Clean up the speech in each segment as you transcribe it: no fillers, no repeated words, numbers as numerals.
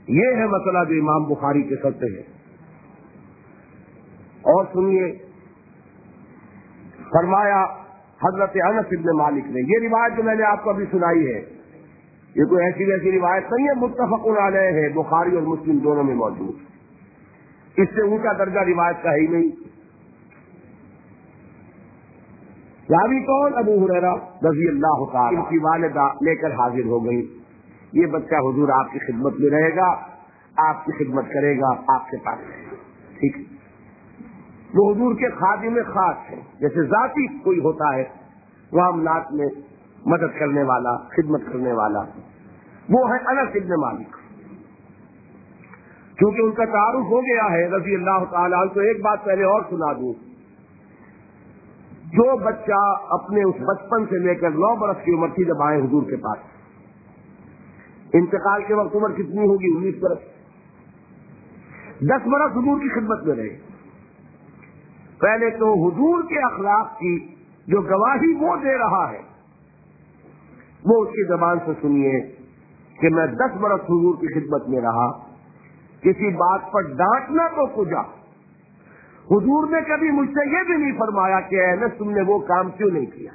یہ ہے مسئلہ جو امام بخاری کے سر پہ ہے. اور سنیے، فرمایا حضرت انس ابن مالک نے، یہ روایت جو میں نے آپ کو ابھی سنائی ہے یہ کوئی ایسی ویسی روایت نہیں ہے، متفق علیہ ہے، بخاری اور مسلم دونوں میں موجود. اس سے اونچا درجہ روایت کا ہے ہی نہیں. راوی کون؟ ابو ہریرہ رضی اللہ تعالی. ان کی والدہ لے کر حاضر ہو گئی، یہ بچہ حضور آپ کی خدمت میں رہے گا، آپ کی خدمت کرے گا، آپ کے پاس رہے گا. ٹھیک ہے. وہ حضور کے خادم خاص ہیں، جیسے ذاتی کوئی ہوتا ہے معاملات میں مدد کرنے والا، خدمت کرنے والا، وہ ہے انس ابن مالک. کیونکہ ان کا تعارف ہو گیا ہے رضی اللہ تعالیٰ عنہ. تو ایک بات پہلے اور سنا دوں، جو بچہ اپنے اس بچپن سے لے کر 9 برس کی عمر تھی جب آئے حضور کے پاس، انتقال کے وقت عمر کتنی ہوگی؟ 19 برس. 10 برس حضور کی خدمت میں رہے. پہلے تو حضور کے اخلاق کی جو گواہی وہ دے رہا ہے وہ اس کی زبان سے سنیے کہ میں 10 برس حضور کی خدمت میں رہا، کسی بات پر ڈانٹنا تو کجا. حضور نے کبھی مجھ سے یہ بھی نہیں فرمایا کہ اے انس تم نے وہ کام کیوں نہیں کیا.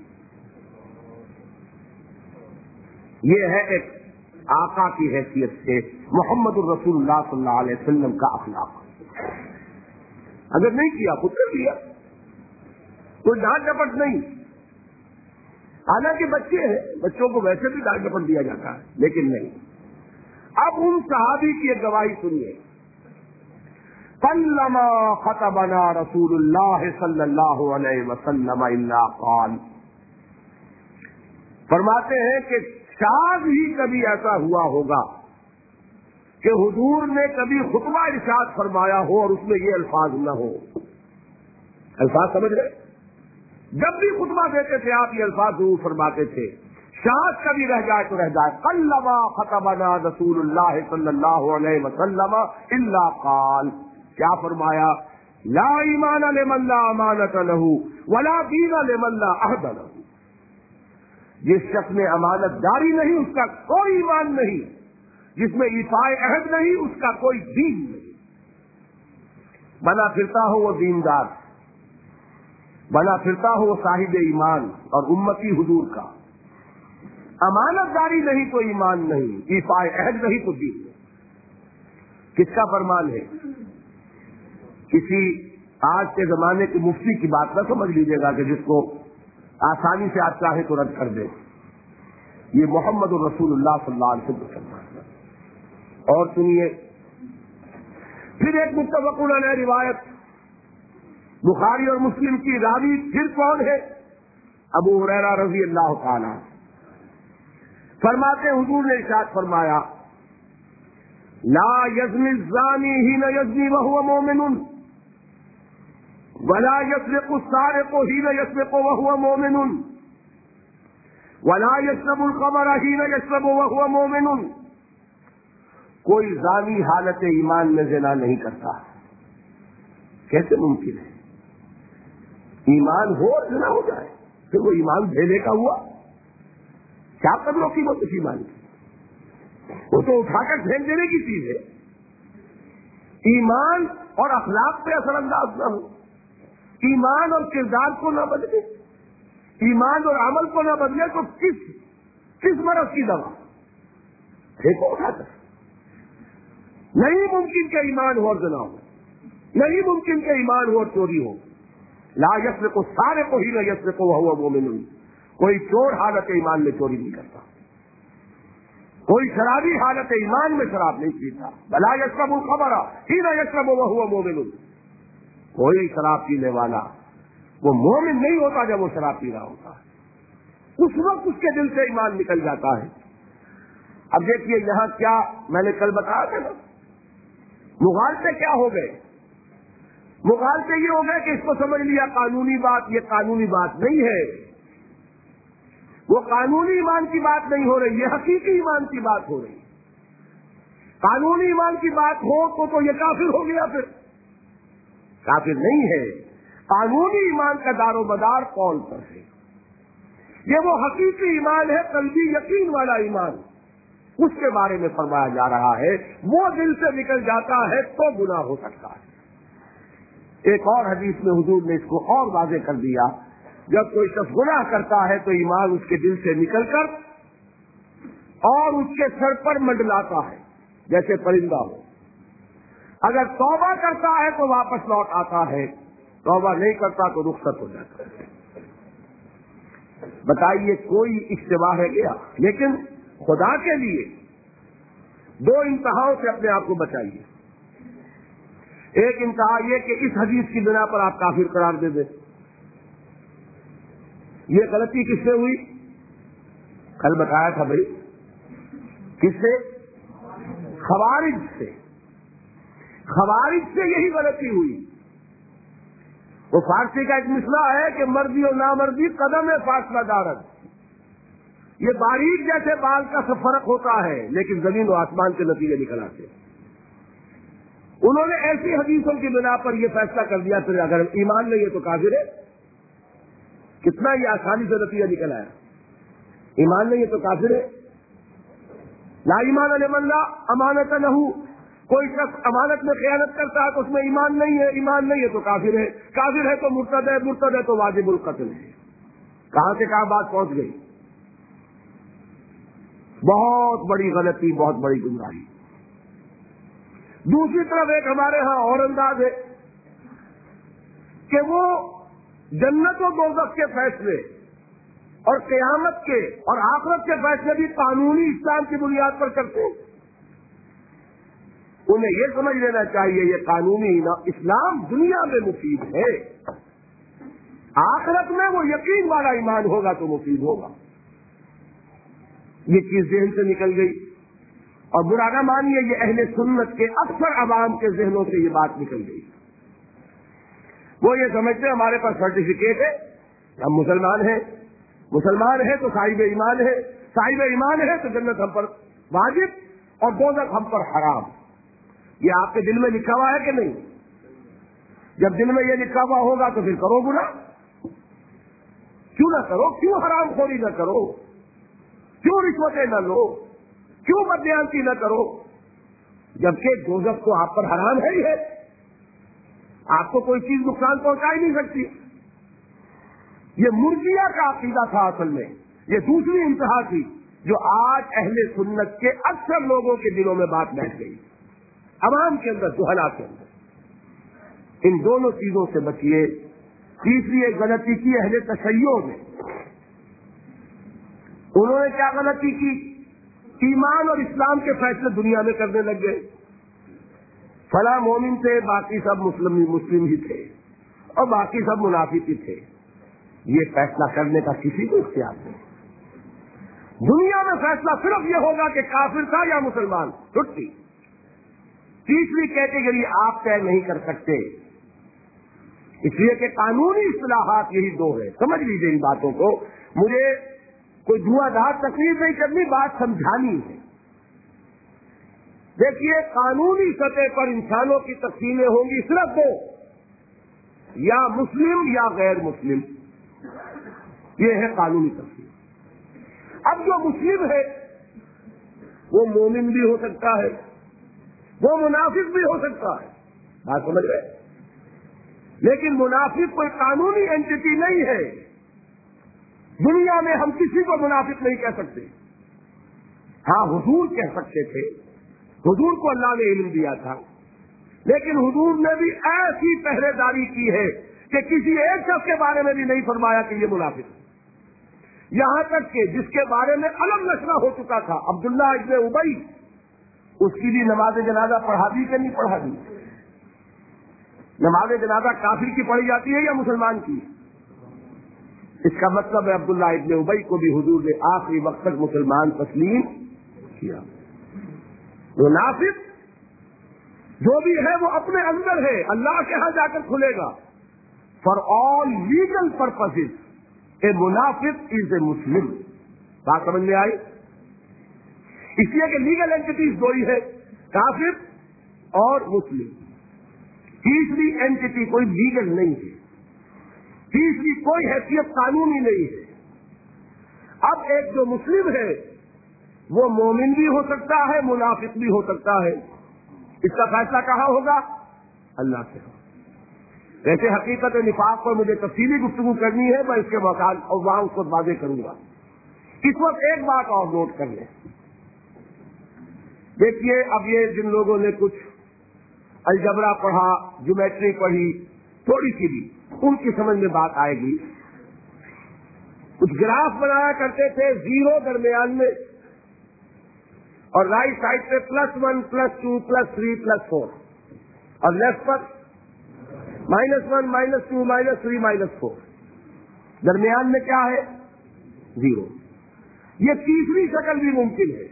یہ ہے ایک آقا کی حیثیت سے محمد الرسول اللہ صلی اللہ علیہ وسلم کا اخلاق. اگر نہیں کیا خود کر لیا، کوئی ڈانٹ ڈپٹ نہیں. حالانکہ بچے ہیں، بچوں کو ویسے بھی ڈانٹ ڈپٹ دیا جاتا ہے، لیکن نہیں. اب ان صحابی کی ایک گواہی سنیے. قلما خطبنا رسول اللہ صلی اللہ علیہ وسلم الا قال، فرماتے ہیں کہ شاید ہی کبھی ایسا ہوا ہوگا کہ حضور نے کبھی خطبہ ارشاد فرمایا ہو اور اس میں یہ الفاظ نہ ہو. الفاظ سمجھ گئے؟ جب بھی خطبہ دیتے تھے آپ یہ الفاظ ضرور فرماتے تھے. شاید کبھی رہ جائے تو رہ جائے. قلما خطبنا رسول اللہ صلی اللہ علیہ وسلم الا قال، کیا فرمایا؟ لا ایمان لمن لا امانت له ولا دین لمن لا عہد له. جس شخص میں امانت داری نہیں اس کا کوئی ایمان نہیں، جس میں ایفائے عہد نہیں اس کا کوئی دین نہیں. بنا پھرتا ہو وہ دیندار، بنا پھرتا ہو وہ صاحب ایمان اور امتی حضور کا. امانت داری نہیں تو ایمان نہیں، ایفائے عہد نہیں تو دین نہیں. کس کا فرمان ہے؟ کسی آج کے زمانے کے مفتی کی بات نہ سمجھ لیجیے گا کہ جس کو آسانی سے آپ چاہے تو رد کر دیں. یہ محمد الرسول اللہ صلی اللہ علیہ وسلم کا فرمان ہے. اور سنیے پھر ایک متفق علیہ روایت بخاری اور مسلم کی. راوی پھر کون ہے؟ ابو ہریرہ رضی اللہ تعالی. فرماتے حضور نے ارشاد فرمایا لا یزنی الزانی حین یزنی وہو مؤمن ولا یسرق السارق حین یسرق وہو مؤمن ولا یشرب الخمر حین یشرب وہو مؤمن. کوئی زانی حالت ایمان میں زنا نہیں کرتا. کیسے ممکن ہے؟ ایمان ہو اور زنا ہو جائے پھر وہ ایمان دھیلے کا ہوا؟ کیا قدر و قیمت اس ایمان کی؟ وہ تو اٹھا کر پھینک دینے کی چیز ہے. ایمان اور اخلاق پہ اثر انداز نہ ہو، ایمان اور کردار کو نہ بدلے، ایمان اور عمل کو نہ بدلے تو کس مرض کی دوا؟ پھینکو اٹھا کر. نہیں ممکن کہ ایمان ہو اور زنا ہو، نہیں ممکن کہ ایمان ہو اور چوری ہو. لا یسرق السارق حین یسرق وہو مؤمن. کوئی چور حالت ایمان میں چوری نہیں کرتا، کوئی شرابی حالت ایمان میں شراب نہیں پیتا. ولا یشرب الخمر حین یشرب وہو مؤمن. کوئی شراب پینے والا وہ مومن نہیں ہوتا جب وہ شراب پی رہا ہوتا ہے. اس وقت اس کے دل سے ایمان نکل جاتا ہے. اب دیکھیے یہاں کیا میں نے کل بتایا تھا نا، مغالطے کیا ہو گئے؟ مغالطے یہ ہو گئے کہ اس کو سمجھ لیا قانونی بات. یہ قانونی بات نہیں ہے، وہ قانونی ایمان کی بات نہیں ہو رہی، یہ حقیقی ایمان کی بات ہو رہی. قانونی ایمان کی بات ہو تو یہ کافر ہو گیا. پھر کافر نہیں ہے. قانونی ایمان کا دار و مدار قول پر ہے. یہ وہ حقیقی ایمان ہے، قلبی یقین والا ایمان اس کے بارے میں فرمایا جا رہا ہے، وہ دل سے نکل جاتا ہے تو گناہ ہو سکتا ہے۔ ایک اور حدیث میں حضور نے اس کو اور واضح کر دیا، جب کوئی شخص گناہ کرتا ہے تو ایمان اس کے دل سے نکل کر اور اس کے سر پر منڈلاتا ہے جیسے پرندہ ہو۔ اگر توبہ کرتا ہے تو واپس لوٹ آتا ہے، توبہ نہیں کرتا تو رخصت ہو جاتا ہے۔ بتائیے کوئی اشتباہ ہے گیا؟ لیکن خدا کے لیے دو انتہاؤں سے اپنے آپ کو بچائیے۔ ایک انتہا یہ کہ اس حدیث کی بنا پر آپ کافر قرار دے دیں۔ یہ غلطی کس سے ہوئی؟ کل بتایا تھا بھائی، کس سے؟ خوارج سے۔ خوارج سے یہی غلطی ہوئی۔ وہ فارسی کا ایک مسئلہ ہے کہ مرضی اور نامرضی قدم فاصلہ دارت، یہ باریک جیسے بال کا سا فرق ہوتا ہے لیکن زمین و آسمان کے نتیجے نکل آتے ہیں۔ انہوں نے ایسی حدیثوں کی بنا پر یہ فیصلہ کر دیا پھر اگر ایمان نہیں ہے تو کافر ہے۔ کتنا یہ آسانی سے نتیجہ نکل آیا، ایمان نہیں ہے تو کافر ہے۔ لا ایمان لمن لا امانت لہ، کوئی شخص امانت میں خیانت کرتا ہے تو اس میں ایمان نہیں ہے، ایمان نہیں ہے تو کافر ہے، کافر ہے تو مرتد ہے، مرتد ہے تو واجب القتل ہے۔ کہاں سے کہاں بات پہنچ گئی؟ بہت بڑی غلطی، بہت بڑی گمراہی۔ دوسری طرف ایک ہمارے ہاں اور انداز ہے کہ وہ جنت و دوزخ کے فیصلے اور قیامت کے اور آخرت کے فیصلے بھی قانونی اسلام کی بنیاد پر کرتے ہیں۔ انہیں یہ سمجھ لینا چاہیے یہ قانونی اسلام دنیا میں مفید ہے، آخرت میں وہ یقین والا ایمان ہوگا تو مفید ہوگا۔ یہ چیز ذہن سے نکل گئی، اور برا نہ مانیے یہ اہل سنت کے اکثر عوام کے ذہنوں سے یہ بات نکل گئی۔ وہ یہ سمجھتے ہیں ہمارے پاس سرٹیفکیٹ ہے، ہم مسلمان ہیں، مسلمان ہیں تو صاحب ایمان ہے، صاحب ایمان ہے تو جنت ہم پر واجب اور دوزخ ہم پر حرام۔ یہ آپ کے دل میں لکھا ہوا ہے کہ نہیں؟ جب دل میں یہ لکھا ہوا ہوگا تو پھر کرو گناہ، کیوں نہ کرو؟ کیوں حرام خوری نہ کرو؟ کیوں رشوتیں نہ لو؟ کیوں بدیانتی نہ کرو؟ جبکہ دوزخ تو آپ پر حرام ہے ہی ہے، آپ کو کوئی چیز نقصان پہنچا ہی نہیں سکتی۔ یہ مرجیہ کا عقیدہ تھا اصل میں، یہ دوسری انتہا تھی جو آج اہل سنت کے اکثر لوگوں کے دلوں میں بات بیٹھ گئی، عوام کے اندر، جہلا کے اندر۔ ان دونوں چیزوں سے بچیے۔ تیسری ایک غلطی کی اہل تشیع نے، انہوں نے کیا غلطی کی؟ ایمان اور اسلام کے فیصلے دنیا میں کرنے لگ گئے۔ فلاں مومن تھے، باقی سب مسلم ہی تھے اور باقی سب منافق ہی تھے۔ یہ فیصلہ کرنے کا کسی کو اختیار نہیں۔ دنیا میں فیصلہ صرف یہ ہوگا کہ کافر تھا یا مسلمان، چھٹی۔ تیسری کیٹیگری آپ طے نہیں کر سکتے، اس لیے کہ قانونی اصطلاحات یہی دو ہے۔ سمجھ لیجیے ان باتوں کو، مجھے کوئی دھواں دھار تقریر نہیں کرنی، بات سمجھانی ہے۔ دیکھیے قانونی سطح پر انسانوں کی تقسیمیں ہوں گی صرف دو، یا مسلم یا غیر مسلم، یہ ہے قانونی تقسیم۔ اب جو مسلم ہے وہ مومن بھی ہو سکتا ہے، وہ منافق بھی ہو سکتا ہے، بات سمجھ رہے؟ لیکن منافق کوئی قانونی اینٹی نہیں ہے۔ دنیا میں ہم کسی کو منافق نہیں کہہ سکتے۔ ہاں حضور کہہ سکتے تھے، حضور کو اللہ نے علم دیا تھا، لیکن حضور نے بھی ایسی پہرے داری کی ہے کہ کسی ایک شخص کے بارے میں بھی نہیں فرمایا کہ یہ منافق ہے۔ یہاں تک کہ جس کے بارے میں علم نشرہ ہو چکا تھا، عبداللہ ابن ابی، اس کی بھی نماز جنازہ پڑھا دی کہ نہیں پڑھا دی؟ نماز جنازہ کافر کی پڑھی جاتی ہے یا مسلمان کی؟ اس کا مطلب ہے عبداللہ ابن ابی کو بھی حضور نے آخری وقت تک مسلمان تسلیم کیا۔ منافق جو بھی ہے وہ اپنے اندر ہے، اللہ کے ہاں جا کر کھلے گا۔ For all legal purposes a منافق از اے مسلم۔ بات سمجھ میں آئی؟ اس لیے کہ لیگل اینٹیز دو ہی ہے، کافر اور مسلم۔ تیسری اینٹی کوئی لیگل نہیں ہے، تیسری کوئی حیثیت قانونی نہیں ہے۔ اب ایک جو مسلم ہے وہ مومن بھی ہو سکتا ہے، منافق بھی ہو سکتا ہے. اس کا فیصلہ کہاں ہوگا؟ اللہ سے. ویسے حقیقت نفاق پر مجھے تفصیلی گفتگو کرنی ہے، میں اس کے مقام اور وہاں اس کو واضح کروں گا. اس وقت ایک بات اور نوٹ کر لیں. دیکھیے اب یہ جن لوگوں نے کچھ الجبرا پڑھا، جیومیٹری پڑھی تھوڑی سی بھی، ان کی سمجھ میں بات آئے گی. کچھ گراف بنایا کرتے تھے، 0 درمیان میں اور رائٹ سائڈ پہ +1 +2 +3 +4 اور لیفٹ پر -1 -2 -3 -4. درمیان میں کیا ہے؟ 0. یہ تیسری شکل بھی ممکن ہے.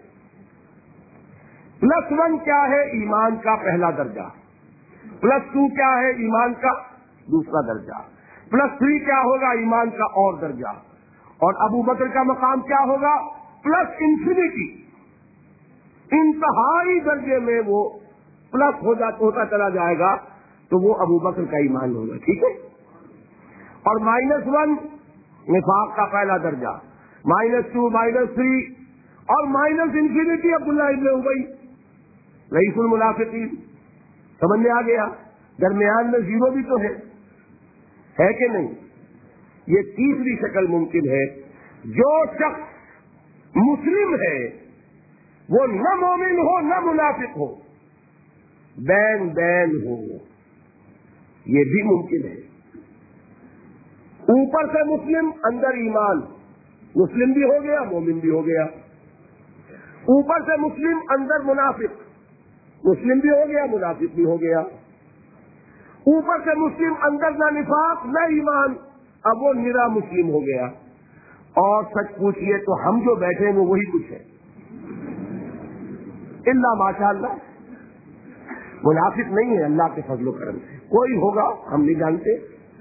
+1 کیا ہے؟ ایمان کا پہلا درجہ. +2 کیا ہے؟ ایمان کا دوسرا درجہ. +3 کیا ہوگا؟ ایمان کا اور درجہ. اور ابو بکر کا مقام کیا ہوگا؟ +انفینٹی. انتہائی درجے میں وہ پلس ہوتا چلا جائے گا تو وہ ابو بکر کا ایمان ہوگا. ٹھیک ہے. اور -1 نفاق کا پہلا درجہ، -2 -3 اور -انفینٹی عبداللہ ابن ابی رئیس المنافقین. سمجھ میں آ گیا؟ درمیان میں 0 بھی تو ہے کہ نہیں؟ یہ تیسری شکل ممکن ہے. جو شخص مسلم ہے وہ نہ مومن ہو نہ منافق ہو، بین بین ہو، یہ بھی ممکن ہے. اوپر سے مسلم، اندر ایمان، مسلم بھی ہو گیا مومن بھی ہو گیا. اوپر سے مسلم، اندر منافق، مسلم بھی ہو گیا منافق بھی ہو گیا. اوپر سے مسلم، اندر نہ نفاق نہ ایمان، اب وہ نرا مسلم ہو گیا. اور سچ پوچھئے تو ہم جو بیٹھے ہیں وہ وہی کچھ ہے، اللہ ماشاء اللہ منافق نہیں ہے. اللہ کے فضل و کرم سے کوئی ہوگا ہم نہیں جانتے،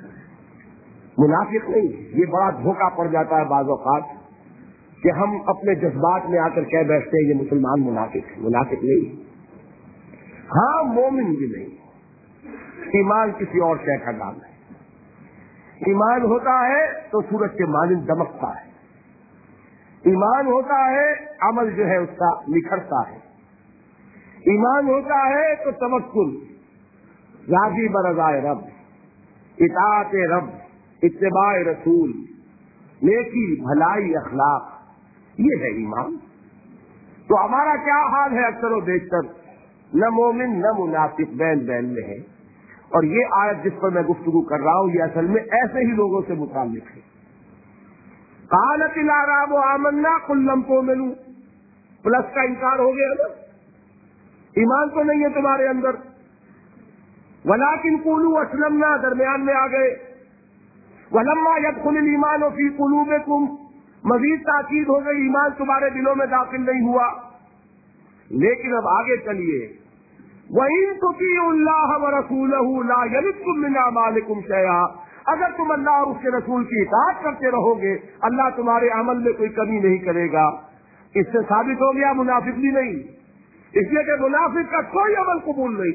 منافق نہیں. یہ بڑا دھوکہ پڑ جاتا ہے بعض اوقات کہ ہم اپنے جذبات میں آ کر کہہ بیٹھتے ہیں یہ مسلمان منافق ہے. منافق نہیں. ہاں مومن بھی نہیں. ایمان کسی اور شے کا نام ہے. ایمان ہوتا ہے تو سورج کے مانند دمکتا ہے. ایمان ہوتا ہے عمل جو ہے اس کا نکھرتا ہے. ایمان ہوتا ہے تو توکل، راضی برضائے رب، اطاعت رب، اتباع رسول، نیکی بھلائی اخلاق، یہ ہے ایمان. تو ہمارا کیا حال ہے اکثر و بیشتر؟ نہ مومن نہ منافق، بین بین میں ہے. اور یہ آیت جس پر میں گفتگو کر رہا ہوں یہ اصل میں ایسے ہی لوگوں سے متعلق ہے. قالت الاعراب آمنا قل لم تؤمنوا، پلس کا انکار ہو گیا نا، ایمان تو نہیں ہے تمہارے اندر. ولکن قولوا اسلمنا، درمیان میں آ گئے. ولما يدخل الايمان في قلوبكم، مزید تاکید ہو گئی ایمان تمہارے دلوں میں داخل نہیں ہوا. لیکن اب آگے چلیے. وَإِن تُطِيعُوا اللَّهَ وَرَسُولَهُ لَا يَلِدْكُم مِّنْ أَعْمَالِكُمْ شَيْئًا، اگر تم اللہ اور اس کے رسول کی اطاعت کرتے رہو گے اللہ تمہارے عمل میں کوئی کمی نہیں کرے گا. اس سے ثابت ہو گیا منافق بھی نہیں، اس لیے کہ منافق کا کوئی عمل قبول نہیں.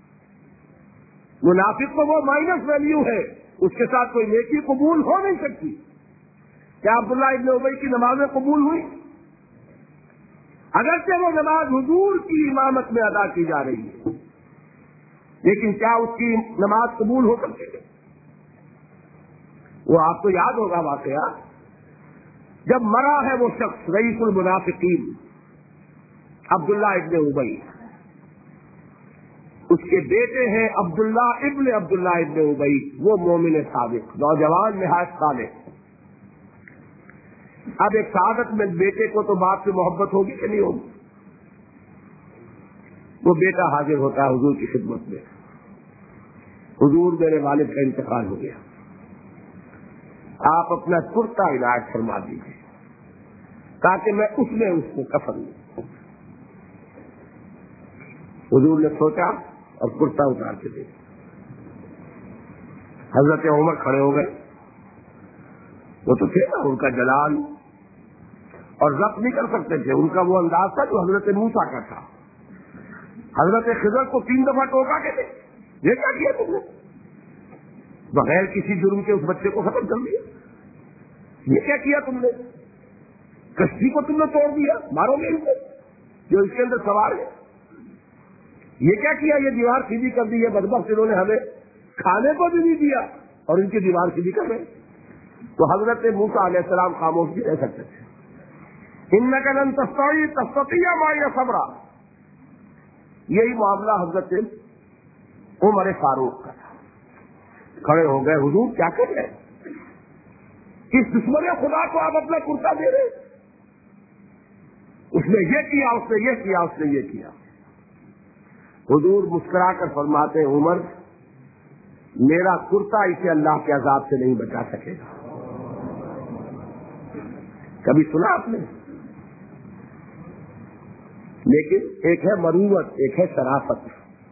منافق تو وہ مائنس ویلیو ہے، اس کے ساتھ کوئی نیکی قبول ہو نہیں سکتی. کیا عبداللہ ابن ابی کی نمازیں قبول ہوئی؟ اگرچہ وہ نماز حضور کی امامت میں ادا کی جا رہی ہے، لیکن کیا اس کی نماز قبول ہو سکتی ہے؟ وہ آپ کو یاد ہوگا واقعہ، جب مرا ہے وہ شخص رئیس المنافقین عبداللہ ابن ابی، اس کے بیٹے ہیں عبداللہ ابن ابی، وہ مومن صادق، نوجوان نہایت صالح. اب ایک سعادت میں بیٹے کو تو باپ سے محبت ہوگی کہ نہیں ہوگی؟ وہ بیٹا حاضر ہوتا ہے حضور کی خدمت میں، حضور میرے والد کا انتقال ہو گیا، آپ اپنا کرتا علاج فرما دیجیے تاکہ میں اس میں اس کو کفن دوں. حضور نے سوچا اور کرتا اتار کے دے. حضرت عمر کھڑے ہو گئے، وہ تو تھے نا ان کا جلال، اور ضبط نہیں کر سکتے تھے، ان کا وہ انداز تھا جو حضرت موسیٰ کا تھا. حضرت خضر کو 3 دفعہ ٹوکا کے دے، یہ کیا کیا تم نے؟ بغیر کسی جرم کے اس بچے کو ختم کر دیا، یہ کیا کیا تم نے؟ کشتی کو تم نے توڑ دیا، مارو گے ان کو جو اس کے اندر سوار ہے. یہ کیا کیا؟ یہ دیوار سیدھی کر دی. یہ بدبخت انہوں نے ہمیں کھانے کو بھی نہیں دیا اور ان کی دیوار سیدھی کر رہے. تو حضرت موسیٰ علیہ السلام خاموش بھی رہ سکتے تھے. انک لن تستطیع معی صبرا. یہی معاملہ حضرت عمر فاروق کا تھا. کھڑے ہو گئے، حضور کیا کر رہے ہیں؟ اس دشمن خدا کو آپ اپنا کرتا دے رہے؟ اس نے یہ کیا، اس نے یہ کیا، اس نے یہ کیا. حضور مسکرا کر فرماتے ہیں، عمر میرا کرتا اسے اللہ کے عذاب سے نہیں بچا سکے گا. کبھی سنا آپ نے؟ لیکن ایک ہے مروت، ایک ہے شرافت.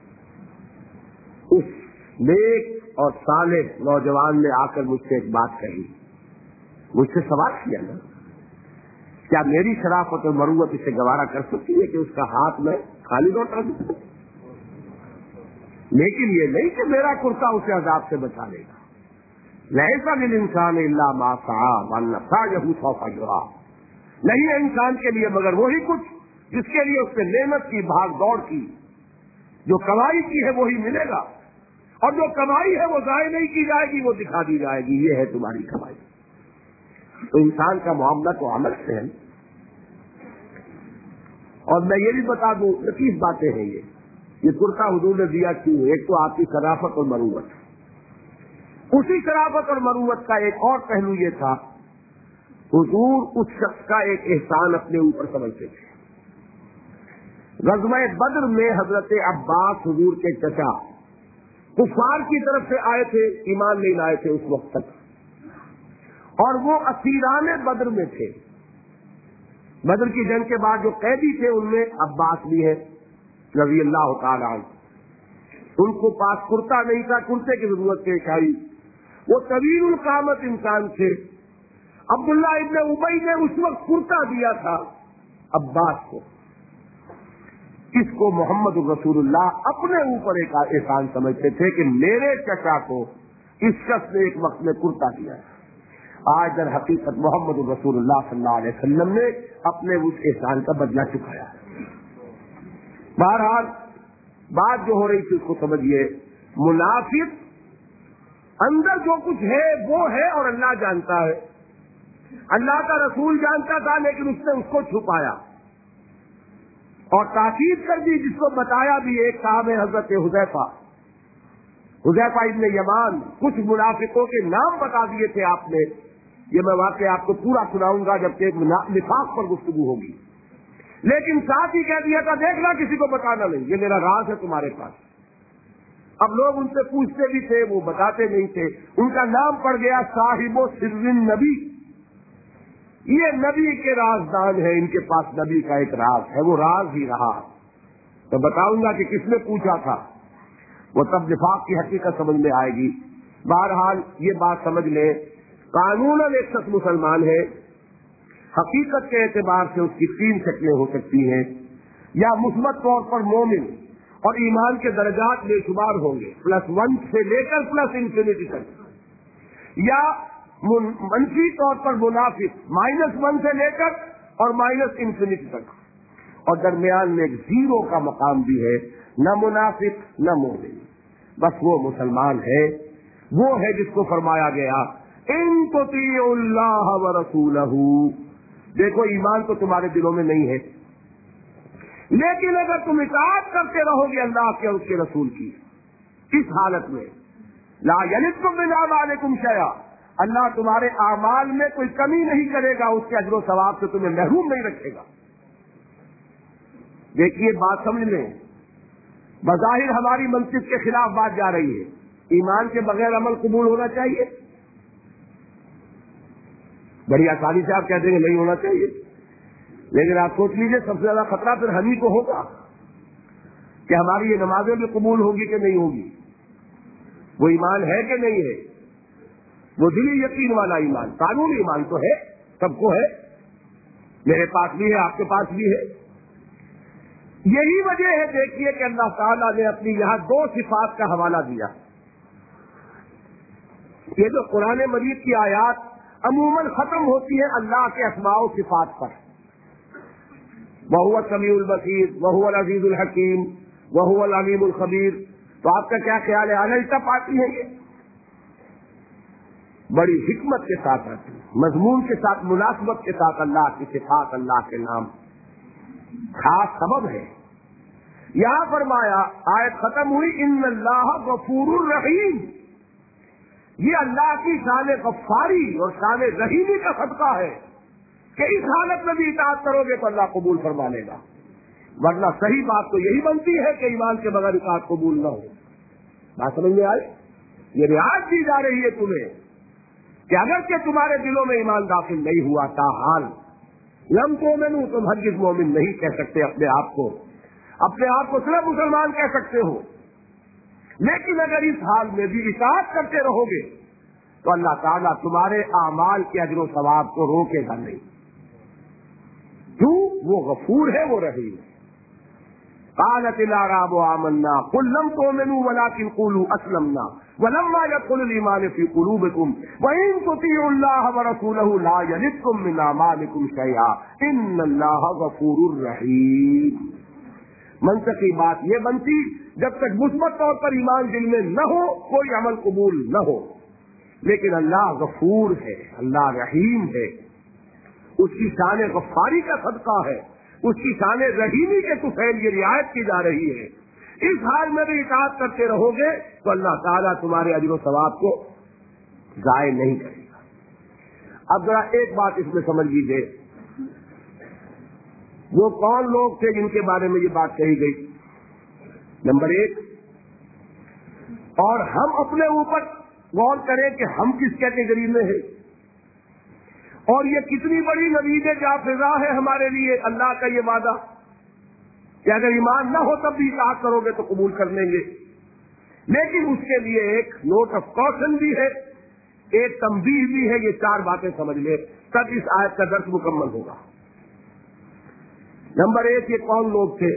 اس نیک اور صالح نوجوان نے آ کر مجھ سے ایک بات کہی، مجھ سے سوال کیا نا، کیا میری شرافت اور مروت اسے گوارا کر سکتی ہے کہ اس کا ہاتھ میں خالی لوٹا دوں؟ لیکن یہ نہیں کہ میرا کرتا اسے عذاب سے بچا لے گا. لیس للانسان الا ما سعى وان سعيه سوف يرى. نہیں ہے انسان کے لیے مگر وہی کچھ جس کے لیے اس نے محنت کی، بھاگ دوڑ کی. جو کمائی کی ہے وہی ملے گا، اور جو کمائی ہے وہ ضائع نہیں کی جائے گی، وہ دکھا دی جائے گی. یہ ہے تمہاری کمائی. تو انسان کا معاملہ تو عمل سے ہے. اور میں یہ بھی بتا دوں، لطیف باتیں ہیں یہ کرتا حضور نے دیا کیوں؟ ایک تو آپ کی شرافت اور مروت. اسی شرافت اور مروت کا ایک اور پہلو یہ تھا، حضور اس شخص کا ایک احسان اپنے اوپر سمجھتے تھے. غزوہ بدر میں حضرت عباس حضور کے چچا کفار کی طرف سے آئے تھے، ایمان نہیں لائے تھے اس وقت تک، اور وہ اسیران بدر میں تھے. بدر کی جنگ کے بعد جو قیدی تھے ان میں عباس بھی ہے رضی اللہ تعالی عنہ. ان کو پاس کرتا نہیں تھا، کرتے کی ضرورت پیش آئی. وہ طویل القامت انسان تھے. عبداللہ ابن ابی نے اس وقت کرتا دیا تھا عباس کو. اس کو محمد رسول اللہ اپنے اوپر ایک احسان سمجھتے تھے کہ میرے چچا کو اس شخص نے ایک وقت میں کرتا دیا ہے. آج در حقیقت محمد رسول اللہ صلی اللہ علیہ وسلم نے اپنے اس احسان کا بدلہ چکایا ہے. بہرحال بات جو ہو رہی تھی اس کو سمجھیے. منافق اندر جو کچھ ہے وہ ہے اور اللہ جانتا ہے. اللہ کا رسول جانتا تھا لیکن اس نے اس کو چھپایا اور تاکید کر دی، جس کو بتایا بھی. ایک صاحب حضرت حذیفہ ابن یمان، کچھ منافقوں کے نام بتا دیے تھے آپ نے. یہ میں واقعہ آپ کو پورا سناؤں گا جبکہ ایک نفاق پر گفتگو ہوگی. لیکن ساتھ ہی کہہ دیا تھا دیکھنا کسی کو بتانا نہیں، یہ میرا راز ہے تمہارے پاس. اب لوگ ان سے پوچھتے بھی تھے، وہ بتاتے نہیں تھے. ان کا نام پڑ گیا صاحب سر النبی. یہ نبی کے رازدان ہیں، ان کے پاس نبی کا ایک راز ہے، وہ راز ہی رہا. تو بتاؤں گا کہ کس نے پوچھا تھا، وہ تب نفاق کی حقیقت سمجھ میں آئے گی. بہرحال یہ بات سمجھ لیں، قانوناً ایک شخص مسلمان ہے، حقیقت کے اعتبار سے اس کی 3 شکلیں ہو سکتی ہیں. یا مثبت طور پر مومن اور ایمان کے درجات بے شمار ہوں گے، +1 سے لے کر +انفینٹی تک. یا منفی طور پر منافق، -1 سے لے کر اور -انفینٹی تک. اور درمیان میں ایک 0 کا مقام بھی ہے، نہ منافق نہ مومن، بس وہ مسلمان ہے. وہ ہے جس کو فرمایا گیا ان تطیعوا اللہ ورسولہ. دیکھو ایمان تو تمہارے دلوں میں نہیں ہے، لیکن اگر تم اطاعت کرتے رہو گے اللہ کے اور اس کے رسول کی، اس حالت میں لا یلدکم من اعمالکم شیئا، اللہ تمہارے اعمال میں کوئی کمی نہیں کرے گا، اس کے اجر و ثواب سے تمہیں محروم نہیں رکھے گا. دیکھیے بات سمجھ لیں، بظاہر ہماری منطق کے خلاف بات جا رہی ہے. ایمان کے بغیر عمل قبول ہونا چاہیے؟ بڑی آسانی سے آپ کہتے ہیں نہیں ہونا چاہیے، لیکن آپ سوچ لیجئے سب سے زیادہ خطرہ پھر ہم ہی کو ہوگا کہ ہماری یہ نمازیں بھی قبول ہوگی کہ نہیں ہوگی. وہ ایمان ہے کہ نہیں ہے؟ وہ دلی یقین والا ایمان، قانونی ایمان تو ہے، سب کو ہے، میرے پاس بھی ہے، آپ کے پاس بھی ہے. یہی وجہ ہے دیکھیے کہ اللہ تعالیٰ نے اپنی یہاں 2 صفات کا حوالہ دیا. یہ جو قرآن مجید کی آیات عموماً ختم ہوتی ہے اللہ کے اسماء و صفات پر. وَهُوَ السَّمِيعُ الْبَصِيرُ وَهُوَ الْعَزِيزُ الْحَكِيمُ وَهُوَ الْعَلِيمُ الْخَبِيرُ. تو آپ کا کیا خیال ہے الٹا پاتی ہے؟ یہ بڑی حکمت کے ساتھ آتی ہے، مضمون کے ساتھ، مناسبت کے ساتھ. اللہ کی صفات، اللہ کے نام خاص سبب ہے. یہاں فرمایا، آیت ختم ہوئی، ان اللہ غفور الرحیم. یہ اللہ کی شان غفاری اور شان رحیمی کا صدقہ ہے کہ اس حالت میں بھی اطاعت کرو گے تو اللہ قبول فرما لے گا. ورنہ صحیح بات تو یہی بنتی ہے کہ ایمان کے بغیر اطاعت قبول نہ ہو. بات سمجھ میں آئی؟ یہ رعایت دی جا رہی ہے تمہیں کہ اگر کہ تمہارے دلوں میں ایمان داخل نہیں ہوا تاحال لم تؤمنوا، تم ہرگز مومن نہیں کہہ سکتے اپنے آپ کو صرف مسلمان کہہ سکتے ہو. لیکن اگر اس حال میں بھی اطاعت کرتے رہو گے تو اللہ تعالیٰ تمہارے اعمال کے اجر و ثواب کو روکے گا نہیں. کیوں؟ وہ غفور ہے، وہ رحیم ہے. قالت الاعراب آمنا قل لم تؤمنوا ولكن قولوا اسلمنا ولما يدخل الايمان في قلوبكم وان تطيعوا الله ورسوله لا يلدكم من اعمالكم شيئا ان الله غفور رحيم. منطقی بات یہ بنتی جب تک مثبت طور پر ایمان دل میں نہ ہو کوئی عمل قبول نہ ہو. لیکن اللہ غفور ہے، اللہ رحیم ہے. اس کی شان غفاری کا صدقہ ہے، اس کی شان رحیمی کے طفیل یہ رعایت کی جا رہی ہے. اس حال میں بھی اطاعت کرتے رہو گے تو اللہ تعالیٰ تمہارے اجر و ثواب کو ضائع نہیں کرے گا. اب ذرا ایک بات اس میں سمجھ لیجیے، وہ کون لوگ تھے جن کے بارے میں یہ بات کہی گئی؟ نمبر ایک، اور ہم اپنے اوپر غور کریں کہ ہم کس کیٹیگری میں ہیں، اور یہ کتنی بڑی نوید جافزہ ہے ہمارے لیے اللہ کا یہ وعدہ کہ اگر ایمان نہ ہو تب بھی اطاعت کرو گے تو قبول کر لیں گے. لیکن اس کے لیے ایک نوٹ آف کاشن بھی ہے، ایک تنبیہ بھی ہے. یہ چار باتیں سمجھ لیں تب اس آیت کا درس مکمل ہوگا. نمبر ایک، یہ کون لوگ تھے؟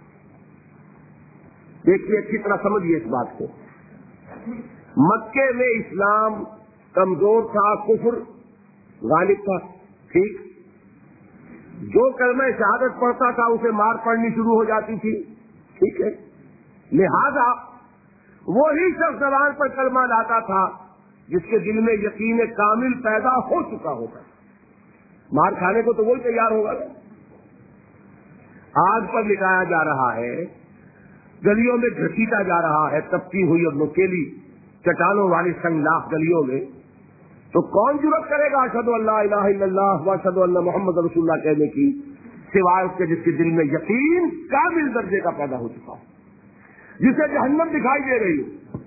دیکھیے اچھی طرح سمجھیے اس بات کو. مکے میں اسلام کمزور تھا، کفر غالب تھا. ٹھیک، جو کلمہ شہادت پڑھتا تھا اسے مار پڑنی شروع ہو جاتی تھی. ٹھیک ہے، لہذا وہی شخص زبان پر کلمہ لاتا تھا جس کے دل میں یقین کامل پیدا ہو چکا ہوتا. مار کھانے کو تو وہی تیار ہوگا. آگ پر لٹایا جا رہا ہے، گلیوں میں گھسیٹا جا رہا ہے، تپتی ہوئی اور نکیلی چٹانوں والی سنگلاخ گلیوں میں، تو کون جرأت کرے گا اشہد ان لا الہ الا اللہ واشہد ان محمد رسول اللہ کہنے کی، سوائے اس کے جس کے دل میں یقین کامل درجے کا پیدا ہو چکا ہو، جسے جہنم دکھائی دے رہی ہو.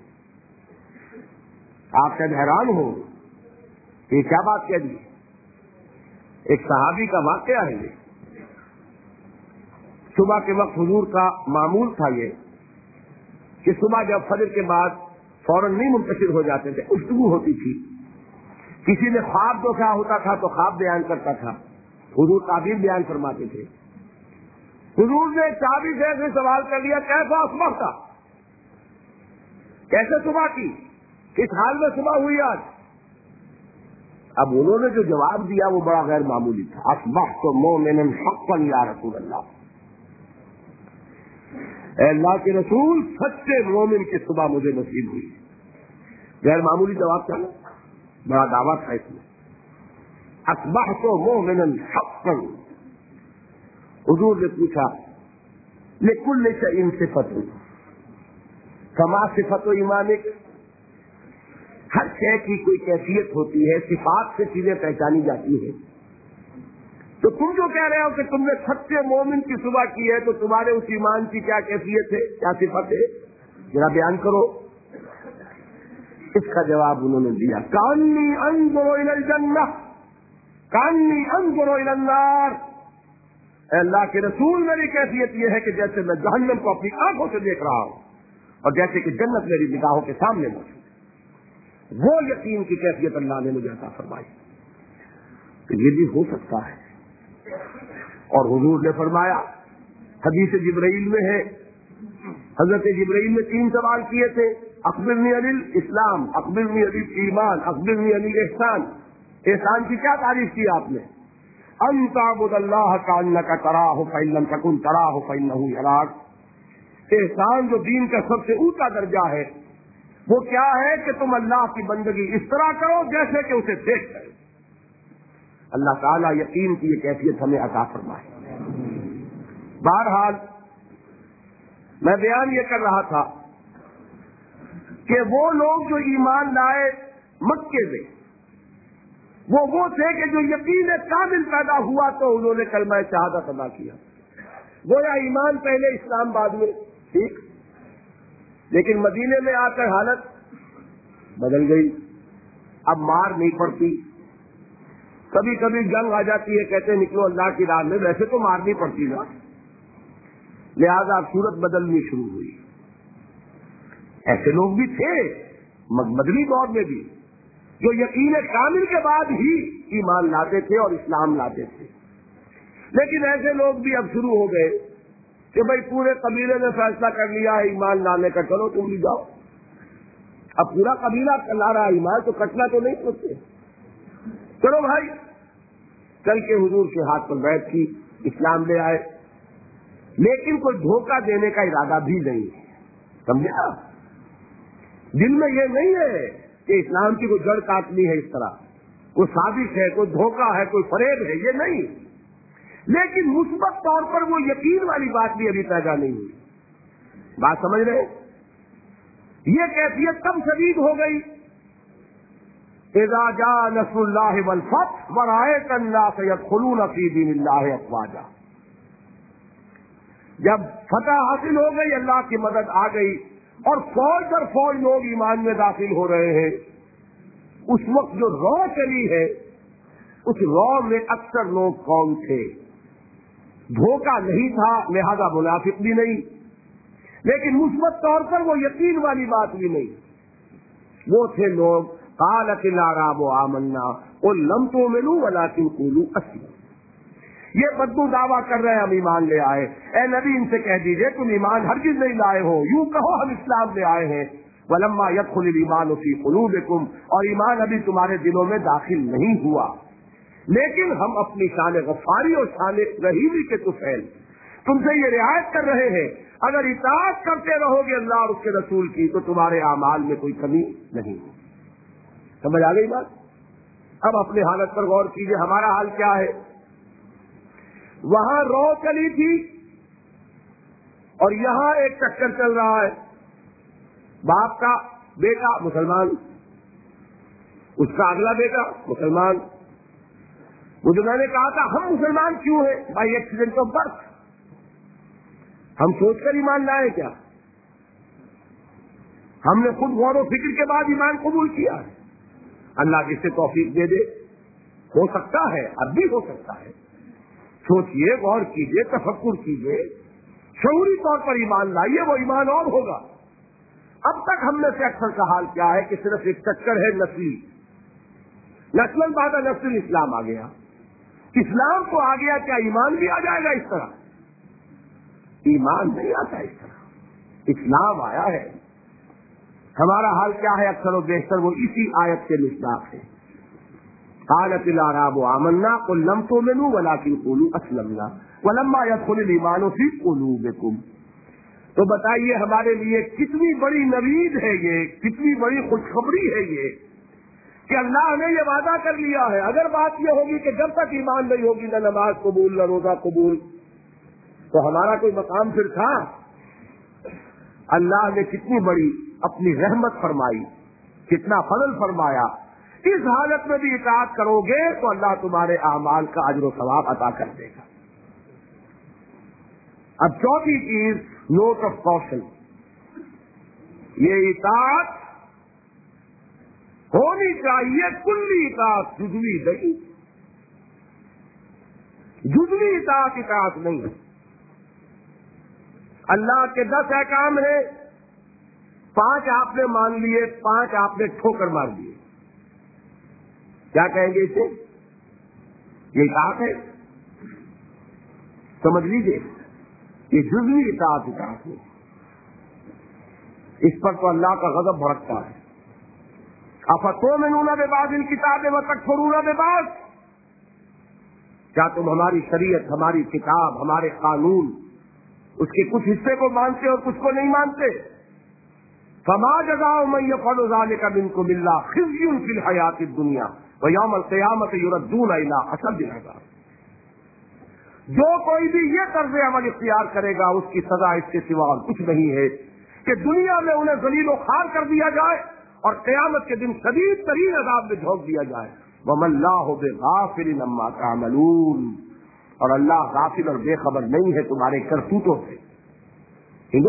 آپ شاید حیران ہو یہ کیا بات کہہ دی. ایک صحابی کا واقعہ ہے. یہ صبح کے وقت حضور کا معمول تھا یہ کہ صبح جب فجر کے بعد فوراً نہیں منتشر ہو جاتے تھے، گفتگو ہوتی تھی. کسی نے خواب دیکھا ہوتا تھا تو خواب بیان کرتا تھا، حضور تعبیر بیان فرماتے تھے. حضور نے تابعی سے سوال کر لیا کیسا صبح کا، کیسے صبح کی، کس حال میں صبح ہوئی آج؟ اب انہوں نے جو جواب دیا وہ بڑا غیر معمولی تھا. اصبحت مؤمنا حقا یا رسول اللہ، اے اللہ کے رسول سچے مومن کی صبح مجھے نصیب ہوئی. غیر معمولی جواب تھا نا، بڑا دعویٰ تھا اس میں. اصبحت مؤمنا حقا. حضور نے پوچھا لکل شیء صفت کما صفت ایمانک، ہر شے کی کوئی کیفیت ہوتی ہے، صفات سے چیزیں پہچانی جاتی ہیں. تو تم جو کہہ رہے ہو کہ تم نے سچے مومن کی صبح کی ہے تو تمہارے اس ایمان کی کیا کیفیت ہے، کیا صفت ہے، ذرا بیان کرو. اس کا جواب انہوں نے دیا کانی انظر الی الجنہ کانی انظر الی النار. اے اللہ کے رسول میری کیفیت یہ ہے کہ جیسے میں جہنم کو اپنی آنکھوں سے دیکھ رہا ہوں اور جیسے کہ جنت میری نگاہوں کے سامنے موجود ہے. وہ یقین کی کیفیت اللہ نے مجھے عطا فرمائی. تو یہ بھی ہو سکتا ہے. اور حضور نے فرمایا، حدیث جبرائیل میں ہے، حضرت جبرائیل نے 3 سوال کیے تھے، اخبرنی عن الاسلام، اخبرنی عن الایمان، اخبرنی عن الاحسان. احسان کی کیا تعریف کی آپ نے؟ ان تعبد اللہ کانک تراہ فإن لم تکن تراہ فإنہ یراک. احسان جو دین کا سب سے اونچا درجہ ہے وہ کیا ہے کہ تم اللہ کی بندگی اس طرح کرو جیسے کہ اسے دیکھ کرے. اللہ تعالیٰ یقین کی یہ کیفیت ہمیں عطا فرمائے. بہرحال میں بیان یہ کر رہا تھا کہ وہ لوگ جو ایمان لائے مکے میں وہ تھے کہ جو یقین کامل پیدا ہوا تو انہوں نے کلمہ شہادت ادا کیا. گویا ایمان پہلے اسلام بعد میں، ٹھیک، لیکن مدینے میں آ کر حالت بدل گئی. اب مار نہیں پڑتی، کبھی کبھی جنگ آ جاتی ہے، کہتے ہیں نکلو اللہ کی راہ میں، ویسے تو مارنی پڑتی نا، لہذا اب صورت بدلنی شروع ہوئی. ایسے لوگ بھی تھے مدنی دور میں بھی جو یقین کامل کے بعد ہی ایمان لاتے تھے اور اسلام لاتے تھے، لیکن ایسے لوگ بھی اب شروع ہو گئے کہ بھئی پورے قبیلے نے فیصلہ کر لیا ہے ایمان لانے کا، چلو تم بھی جاؤ. اب پورا قبیلہ لا رہا ایمان تو کٹنا تو نہیں سوچتے، چلو بھائی. چل کے حضور کے ہاتھ پر بیعت کی، اسلام لے آئے، لیکن کوئی دھوکہ دینے کا ارادہ بھی نہیں ہے. سمجھا؟ دل میں یہ نہیں ہے کہ اسلام کی کوئی جڑ کاٹنی ہے، اس طرح کوئی سازش ہے، کوئی دھوکہ ہے، کوئی فریب ہے، یہ نہیں. لیکن مثبت طور پر وہ یقین والی بات بھی ابھی پیدا نہیں ہوئی. بات سمجھ رہے؟ یہ کیفیت کب شدید ہو گئی؟ اذا جاء نصر اللہ والفتح ورأیت الناس يدخلون فی دین اللہ افواجا. جب فتح حاصل ہو گئی، اللہ کی مدد آ گئی اور فوج در فوج لوگ ایمان میں داخل ہو رہے ہیں، اس وقت جو رو چلی ہے اس رو میں اکثر لوگ کون تھے؟ دھوکہ نہیں تھا، لہذا منافق بھی نہیں، لیکن مثبت طور پر وہ یقین والی بات بھی نہیں. وہ تھے لوگ قالت الاعراب آمنا قل لم تؤمنوا ولکن قولوا اسلمنا. یہ بدو دعویٰ کر رہے ہیں ہم ایمان لے آئے. اے نبی ان سے کہہ دیجئے تم ایمان ہرگز نہیں لائے ہو، یوں کہو ہم اسلام لے آئے ہیں. ولما يدخل الايمان في قلوبكم، اور ایمان ابھی تمہارے دلوں میں داخل نہیں ہوا، لیکن ہم اپنی شان غفاری اور شان رحیمی کے طفیل تم سے یہ رعایت کر رہے ہیں، اگر اطاعت کرتے رہو گے اللہ اور اس کے رسول کی تو تمہارے اعمال میں کوئی کمی نہیں. سمجھ آ گئی بات؟ اب اپنی حالت پر غور کیجئے، ہمارا حال کیا ہے؟ وہاں رو چلی تھی اور یہاں ایک چکر چل رہا ہے. باپ کا بیٹا مسلمان، اس کا اگلا بیٹا مسلمان. وہ جو میں نے کہا تھا ہم مسلمان کیوں ہیں؟ By accident of birth. ہم سوچ کر ایمان لائے کیا؟ ہم نے خود غور و فکر کے بعد ایمان قبول کیا ہے. اللہ جس سے توفیق دے دے، ہو سکتا ہے، اب بھی ہو سکتا ہے. سوچئے، غور کیجئے، تفکر کیجئے، شعوری طور پر ایمان لائیے، وہ ایمان اور ہوگا. اب تک ہم میں سے اکثر کا حال کیا ہے کہ صرف ایک چکر ہے نسلی، نسل بعد نسل اسلام آ گیا. اسلام تو آ گیا، کیا ایمان بھی آ جائے گا اس طرح؟ ایمان نہیں آتا اس طرح، اسلام آیا ہے. ہمارا حال کیا ہے اکثر و بیشتر؟ وہ اسی آیت کے مصداق ہے. قالت الاعراب آمنا قل لم تؤمنوا ولکن قولوا اسلمنا ولما يدخل الايمان في قلوبكم. تو بتائیے ہمارے لیے کتنی بڑی نوید ہے یہ، کتنی بڑی خوشخبری ہے یہ کہ اللہ نے یہ وعدہ کر لیا ہے. اگر بات یہ ہوگی کہ جب تک ایمان نہیں ہوگی نہ نماز قبول نہ روزہ قبول، تو ہمارا کوئی مقام پھر تھا؟ اللہ نے کتنی بڑی اپنی رحمت فرمائی، کتنا فضل فرمایا. اس حالت میں بھی اطاعت کرو گے تو اللہ تمہارے اعمال کا اجر و ثواب عطا کر دے گا. اب چوتھی چیز، نوٹ آف کوشن، یہ اطاعت ہونی چاہیے کلی اطاعت، جزوی نہیں. جزوی اطاعت نہیں. اللہ کے 10 احکام ہیں، 5 آپ نے مان لیے، 5 آپ نے ٹھوکر مار دیے. کیا کہیں گے اسے؟ یہ اطاعت ہے؟ سمجھ لیجیے، یہ جزوی اطاعت ہے. اس پر تو اللہ کا غضب بھڑکتا ہے. अफतुमिनून बिबाज़ किताब व तकफुरून बिबाज़, क्या तुम हमारी शरीयत, हमारी किताब, हमारे कानून, उसके कुछ हिस्से को मानते और कुछ को नहीं मानते? फमा जज़ाउ मन यफ़अलु ज़ालिका मिनकुम इल्ला ख़िज़्युन फ़िल हयातिद दुनिया व यौमल क़ियामति युरद्दून इला अशद्दिल अज़ाब। जो कोई भी ये तर्ज़ अमल इख्तियार करेगा उसकी सजा इसके सिवा और कुछ नहीं है कि दुनिया में उन्हें ज़लील व ख़ार कर दिया जाए और क़यामत के दिन शदीद तरीन अज़ाब में झोंक दिया जाए। वमल्लाहु बिग़ाफ़िलिन अम्मा तामलून, और अल्लाह गाफिल और बेखबर नहीं है तुम्हारे करतूतों से। He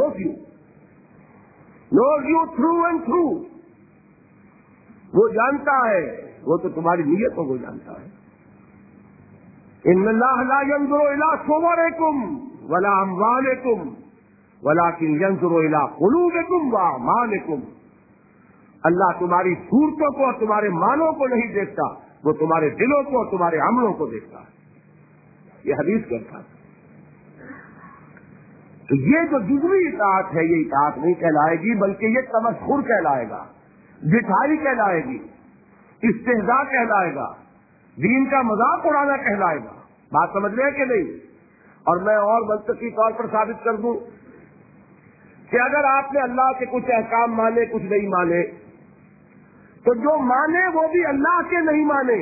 knows you through and through, वो जानता है, वो तो तुम्हारी नीयतों को जानता है। इन्नल्लाह ला यंज़ुरु इला सुवरिकुम वला अम्वालिकुम वलाकिन यंज़ुरु इला क़ुलूबिकुम व अमालिकुम। अल्लाह तुम्हारी सूरतों को और तुम्हारे मालों को नहीं देखता, वो तुम्हारे दिलों को और तुम्हारे अमलों को देखता है। ये हदीस कहता है। तो ये जो जुज़वी इताअत है, ये इताअत नहीं कहलाएगी, बल्कि ये तमस्खुर कहलाएगा, जिठाई कहलाएगी, इस्तेहज़ा कहलाएगा, दीन का मजाक उड़ाना कहलाएगा। बात समझ रहे हैं कि नहीं? और मैं और मंतकी तौर पर साबित कर दूं कि अगर आपने अल्लाह के कुछ अहकाम माने, कुछ नहीं माने, तो जो माने वो भी अल्लाह के नहीं माने।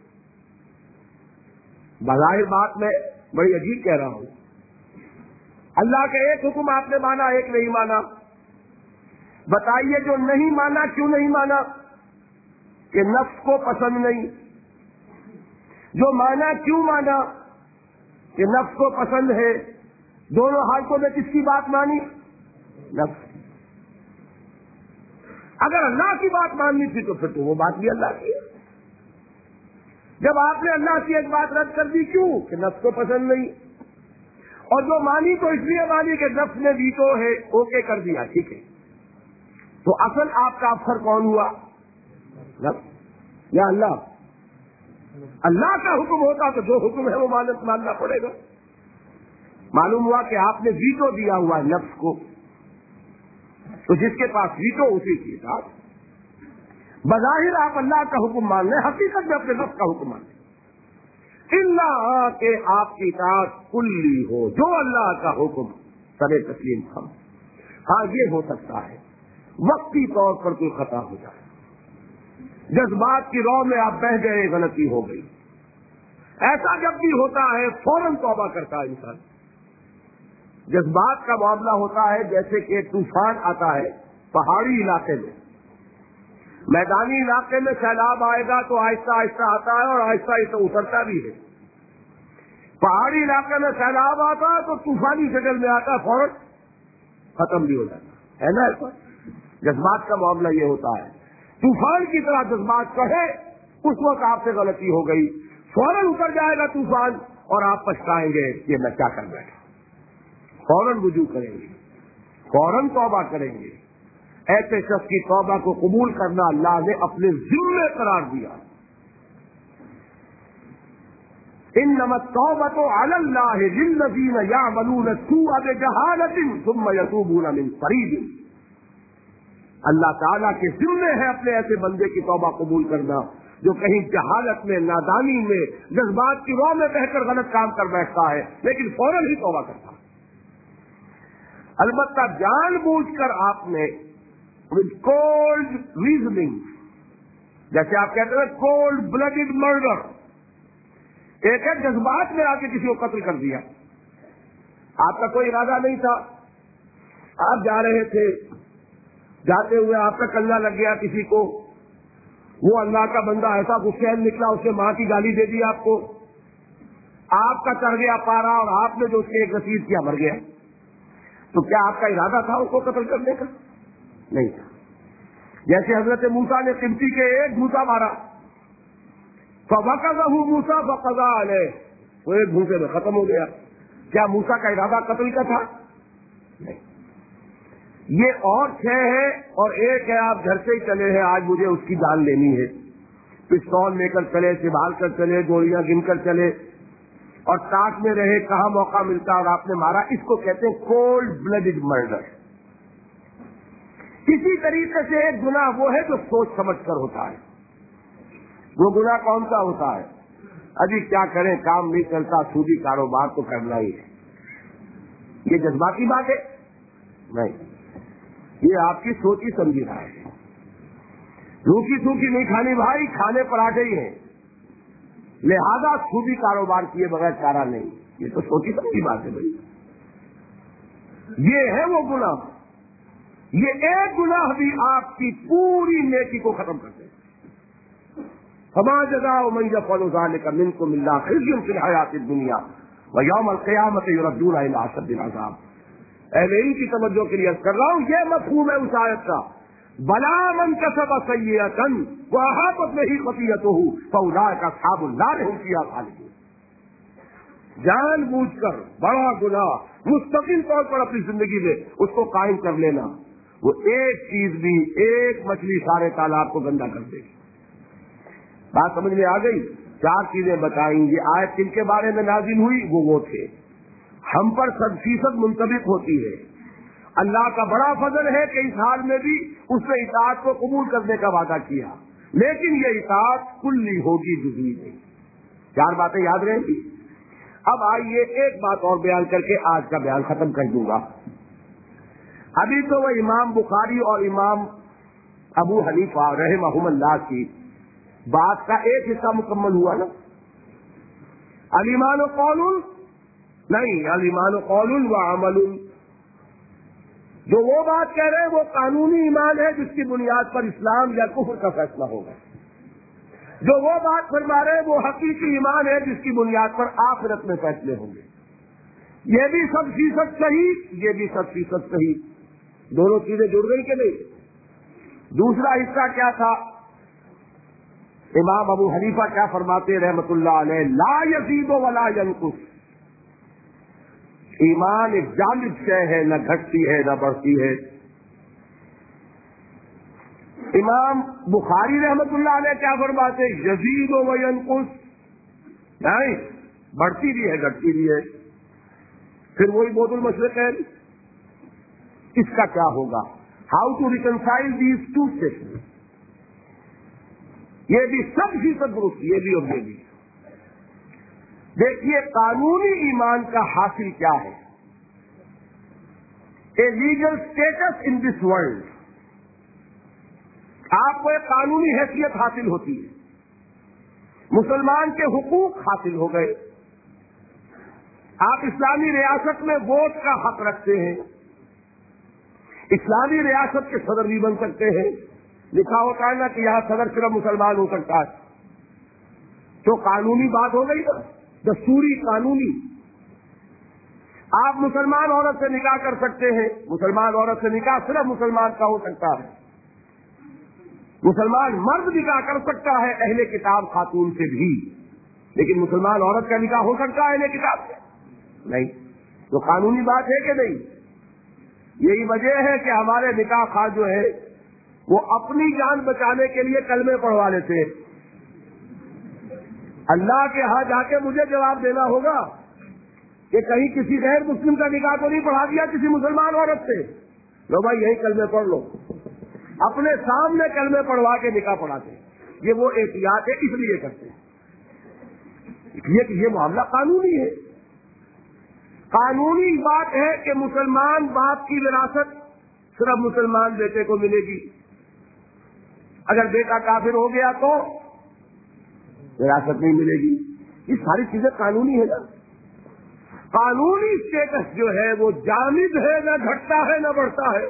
बज़ाहिर बात मैं बड़ी अजीब कह रहा हूं। अल्लाह का एक हुक्म आपने माना, एक नहीं माना। बताइए जो नहीं माना क्यों नहीं माना? कि नफ्स को पसंद नहीं। जो माना क्यों माना? कि नफ्स को पसंद है। दोनों हालतों में किसकी बात मानी? नफ्स। अगर अल्लाह की बात माननी थी तो फिर तो वो बात भी अल्लाह की है। जब आपने अल्लाह की एक बात रद्द कर दी, क्यों? कि नफ्स को पसंद नहीं। और जो मानी तो इसलिए मानी कि नफ्स ने वीटो है, ओके कर दिया, ठीक है। तो असल आपका अफसर कौन हुआ? नफ्स या अल्लाह? अल्लाह का हुक्म होता तो जो हुक्म है वो मानना पड़ेगा। मालूम हुआ कि आपने वीटो दिया हुआ है नफ्स को, तो जिसके पास वीटो उसी की साथ बज़ाहिर आप अल्लाह का हुक्म मान लें, हकीकत में अपने नफ्स का हुक्म मान लें। इल्ला के आपकी इताअत कुल्ली हो, जो अल्लाह का हुक्म सरे तस्लीम हम। हाँ, ये हो सकता है वक्ती तौर पर कोई खता हो जाए, जज्बात की रौ में आप बह गए, गलती हो गई। ऐसा जब भी होता है फौरन तौबा करता है इंसान। जज्बात का मामला होता है जैसे कि तूफान आता है पहाड़ी इलाके में, मैदानी इलाके में सैलाब आएगा तो आहिस्ता आहिस्ता आता है और आहिस्ता आहिस्ता उतरता भी है। पहाड़ी इलाके में सैलाब आता है तो तूफानी शक्ल में आता है, फौरन खत्म भी हो जाता है ना। ऐसा जज्बात का मामला ये होता है। तूफान की तरह जज्बात कहे उस वक्त आपसे गलती हो गई, फौरन उतर जाएगा तूफान और आप पछताएंगे कि मैं क्या कर बैठा। फौरन वुजू करेंगे, फौरन तौबा करेंगे। ऐसे शख्स की तौबा को कबूल करना अल्लाह ने अपने जिम्मे करार दिया। इन्नमा तौबतु अलल्लाहि लिल्लज़ीना यअमलूना सूअ बिजहालतिन सुम्मा यतूबूना मिन करीब। अल्लाह ताला के जिम्मे है अपने ऐसे बंदे की तौबा कबूल करना जो कहीं जहालत में, नादानी में, जज्बात की रौ में बहकर गलत काम कर बैठता है, लेकिन फौरन ही तौबा करता है। अलबत्ता जानबूझकर आपने विद कोल्ड रीजनिंग, जैसे आप कहते हैं कोल्ड ब्लडेड मर्डर, एक एक जज्बात में आके किसी को कत्ल कर दिया। आपका कोई इरादा नहीं था, आप जा रहे थे, जाते हुए आपका कल्ला लग गया किसी को, वो अल्लाह का बंदा ऐसा गुस्सैल निकला, उसने मां की गाली दे दी आपको, आपका चढ़ गया पारा और आपने जो उसके एक रसीद किया मर गया। तो क्या आपका इरादा था उसको कत्ल करने का? नहीं था। जैसे हजरत मूसा ने किमती के एक घूसा मारा, फवक़ज़हु मूसा फ़क़ज़ा अलैह, वो एक घूसे में खत्म हो गया। क्या मूसा का इरादा कत्ल का था? नहीं। ये और 6 है और एक है आप घर से ही चले हैं, आज मुझे उसकी जान लेनी है, पिस्तौल लेकर चले, संभाल कर चले, गोलियां गिनकर चले और ताक में रहे, कहां मौका मिलता और आपने मारा। इसको कहते हैं कोल्ड ब्लडेड मर्डर। اسی طریقے سے ایک گناہ وہ ہے جو سوچ سمجھ کر ہوتا ہے. وہ گناہ کون سا ہوتا ہے؟ ابھی کیا کریں، کام نہیں چلتا، سودی کاروبار تو کرنا ہی ہے. یہ جذباتی بات ہے؟ نہیں، یہ آپ کی سوچی سمجھی رہا ہے. روکھی سوکھی نہیں کھانی بھائی، کھانے پراٹھے ہی ہیں، لہذا سودی کاروبار کیے بغیر چارہ نہیں. یہ تو سوچی سمجھی بات ہے بھائی. یہ ہے وہ گناہ. یہ ایک گناہ بھی آپ کی پوری نیکی کو ختم کر دے. فما جزاء من يفعل ذلك منكم الا خزي في الحياة الدنيا ويوم القيامة يردون الى اشد العذاب. اے ان کی توجہ کے لیے عرض کر رہا ہوں، یہ مفہوم ہے اس آیت کا. بلا من کسب سیئۃ واحاطت به خطیئته فاولئک اصحاب النار هم فیہا خالدون. جان بوجھ کر بڑا گناہ مستقل طور پر اپنی زندگی میں اس کو قائم کر لینا، وہ ایک چیز بھی، ایک مچھلی سارے تالاب کو گندا کر دے گی. بات سمجھ میں آ گئی؟ 4 چیزیں بتائیں. یہ آیت کن کے بارے میں نازل ہوئی؟ وہ تھے. ہم پر 100% منطبق ہوتی ہے. اللہ کا بڑا فضل ہے کہ اس حال میں بھی اس نے اطاعت کو قبول کرنے کا وعدہ کیا، لیکن یہ اطاعت کلی ہوگی، جزوی نہیں. 4 باتیں یاد رہیں گی. اب آئیے ایک بات اور بیان کر کے آج کا بیان ختم کر دوں گا. ابھی تو وہ امام بخاری اور امام ابو حنیفہ رحمہم اللہ کی بات کا ایک حصہ مکمل ہوا نا. الایمان قول نہیں، الایمان قول و عمل. جو وہ بات کہہ رہے ہیں وہ قانونی ایمان ہے جس کی بنیاد پر اسلام یا کفر کا فیصلہ ہوگا. جو وہ بات فرما رہے ہیں وہ حقیقی ایمان ہے جس کی بنیاد پر آخرت میں فیصلے ہوں گے. یہ بھی 100% صحیح، یہ بھی 100% صحیح. دونوں چیزیں جڑ گئی کہ نہیں؟ دوسرا حصہ کیا تھا؟ امام ابو حنیفہ کیا فرماتے رحمت اللہ علیہ؟ لا یزید ولا ینقص. ایمان ایک جامد شے ہے، نہ گھٹتی ہے نہ بڑھتی ہے. امام بخاری رحمت اللہ علیہ کیا فرماتے؟ یزید و ینقص. نہیں، بڑھتی بھی ہے گھٹتی بھی ہے. پھر وہی بہت المشرقین. اس کا کیا ہوگا؟ How to reconcile these 2 statements. یہ بھی 100% درست، یہ بھی اور یہ بھی. دیکھیے قانونی ایمان کا حاصل کیا ہے؟ A legal status in this world. آپ کو ایک قانونی حیثیت حاصل ہوتی ہے، مسلمان کے حقوق حاصل ہو گئے. آپ اسلامی ریاست میں ووٹ کا حق رکھتے ہیں، اسلامی ریاست کے صدر بھی بن سکتے ہیں. لکھا ہوتا ہے نا کہ یہاں صدر صرف مسلمان ہو سکتا ہے. تو قانونی بات ہو گئی نا، دستوری قانونی. آپ مسلمان عورت سے نکاح کر سکتے ہیں، مسلمان عورت سے نکاح صرف مسلمان کا ہو سکتا ہے. مسلمان مرد نکاح کر سکتا ہے اہل کتاب خاتون سے بھی، لیکن مسلمان عورت کا نکاح ہو سکتا ہے اہل کتاب سے نہیں. تو قانونی بات ہے کہ نہیں؟ یہی وجہ ہے کہ ہمارے نکاح خواہ جو ہے وہ اپنی جان بچانے کے لیے کلمے پڑھوا لیتے ہیں. اللہ کے ہاں جا کے مجھے جواب دینا ہوگا کہ کہیں کسی غیر مسلم کا نکاح تو نہیں پڑھا دیا کسی مسلمان عورت سے. لو بھائی یہی کلمے پڑھ لو. اپنے سامنے کلمے پڑھوا کے نکاح پڑھاتے ہیں. یہ وہ احتیاط ہے، اس لیے کرتے ہیں. یہ معاملہ قانونی ہے. قانونی بات ہے کہ مسلمان باپ کی وراثت صرف مسلمان بیٹے کو ملے گی. اگر بیٹا کافر ہو گیا تو وراثت نہیں ملے گی. یہ ساری چیزیں قانونی ہے نا. قانونی اسٹیٹس جو ہے وہ جامد ہے، نہ گھٹتا ہے نہ بڑھتا ہے.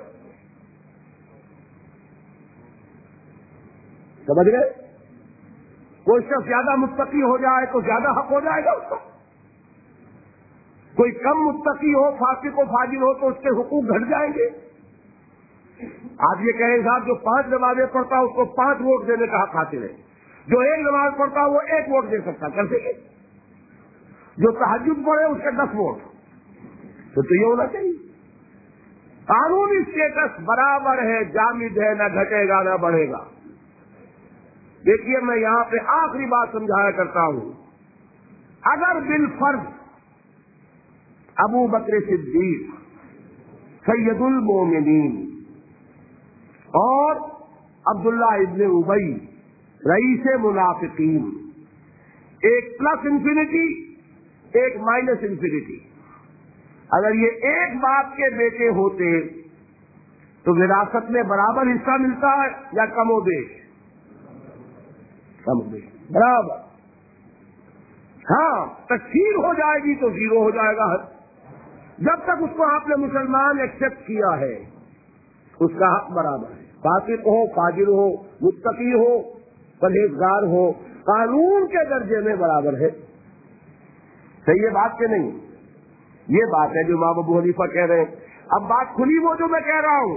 سمجھ گئے؟ کوئی شخص زیادہ متقی ہو جائے تو زیادہ حق ہو جائے گا اس کا. کوئی کم متقی ہو، فاسق و فاجر ہو تو اس کے حقوق گھٹ جائیں گے. آپ یہ کہیں صاحب جو 5 نمازیں پڑھتا اس کو 5 ووٹ دینے کا حق حاصل ہے، جو 1 نماز پڑھتا وہ 1 ووٹ دے سکتا. کر سکے. جو تہجد پڑھے اس کے 10 ووٹ. تو یہ ہونا چاہیے. قانونی اسٹیٹس برابر ہے، جامد ہے، نہ گھٹے گا نہ بڑھے گا. دیکھیے میں یہاں پہ آخری بات سمجھایا کرتا ہوں. اگر بالفرض ابو بکر صدیق سید المومنین اور عبداللہ ابن ابی رئیس منافقین، ایک پلس انفینٹی ایک مائنس انفینٹی. اگر یہ ایک باپ کے بیٹے ہوتے تو وراثت میں برابر حصہ ملتا ہے یا کم و بیش؟ کم و بیش برابر. ہاں تکفیر ہو جائے گی تو زیرو ہو جائے گا. جب تک اس کو آپ نے مسلمان ایکسپٹ کیا ہے اس کا حق برابر ہے. فاسق ہو، فاجر ہو، متقی ہو، پرہیزگار ہو، قانون کے درجے میں برابر ہے. صحیح ہے بات کہ نہیں؟ یہ بات ہے جو امام ابو حنیفہ کہہ رہے ہیں. اب بات کھلی وہ جو میں کہہ رہا ہوں،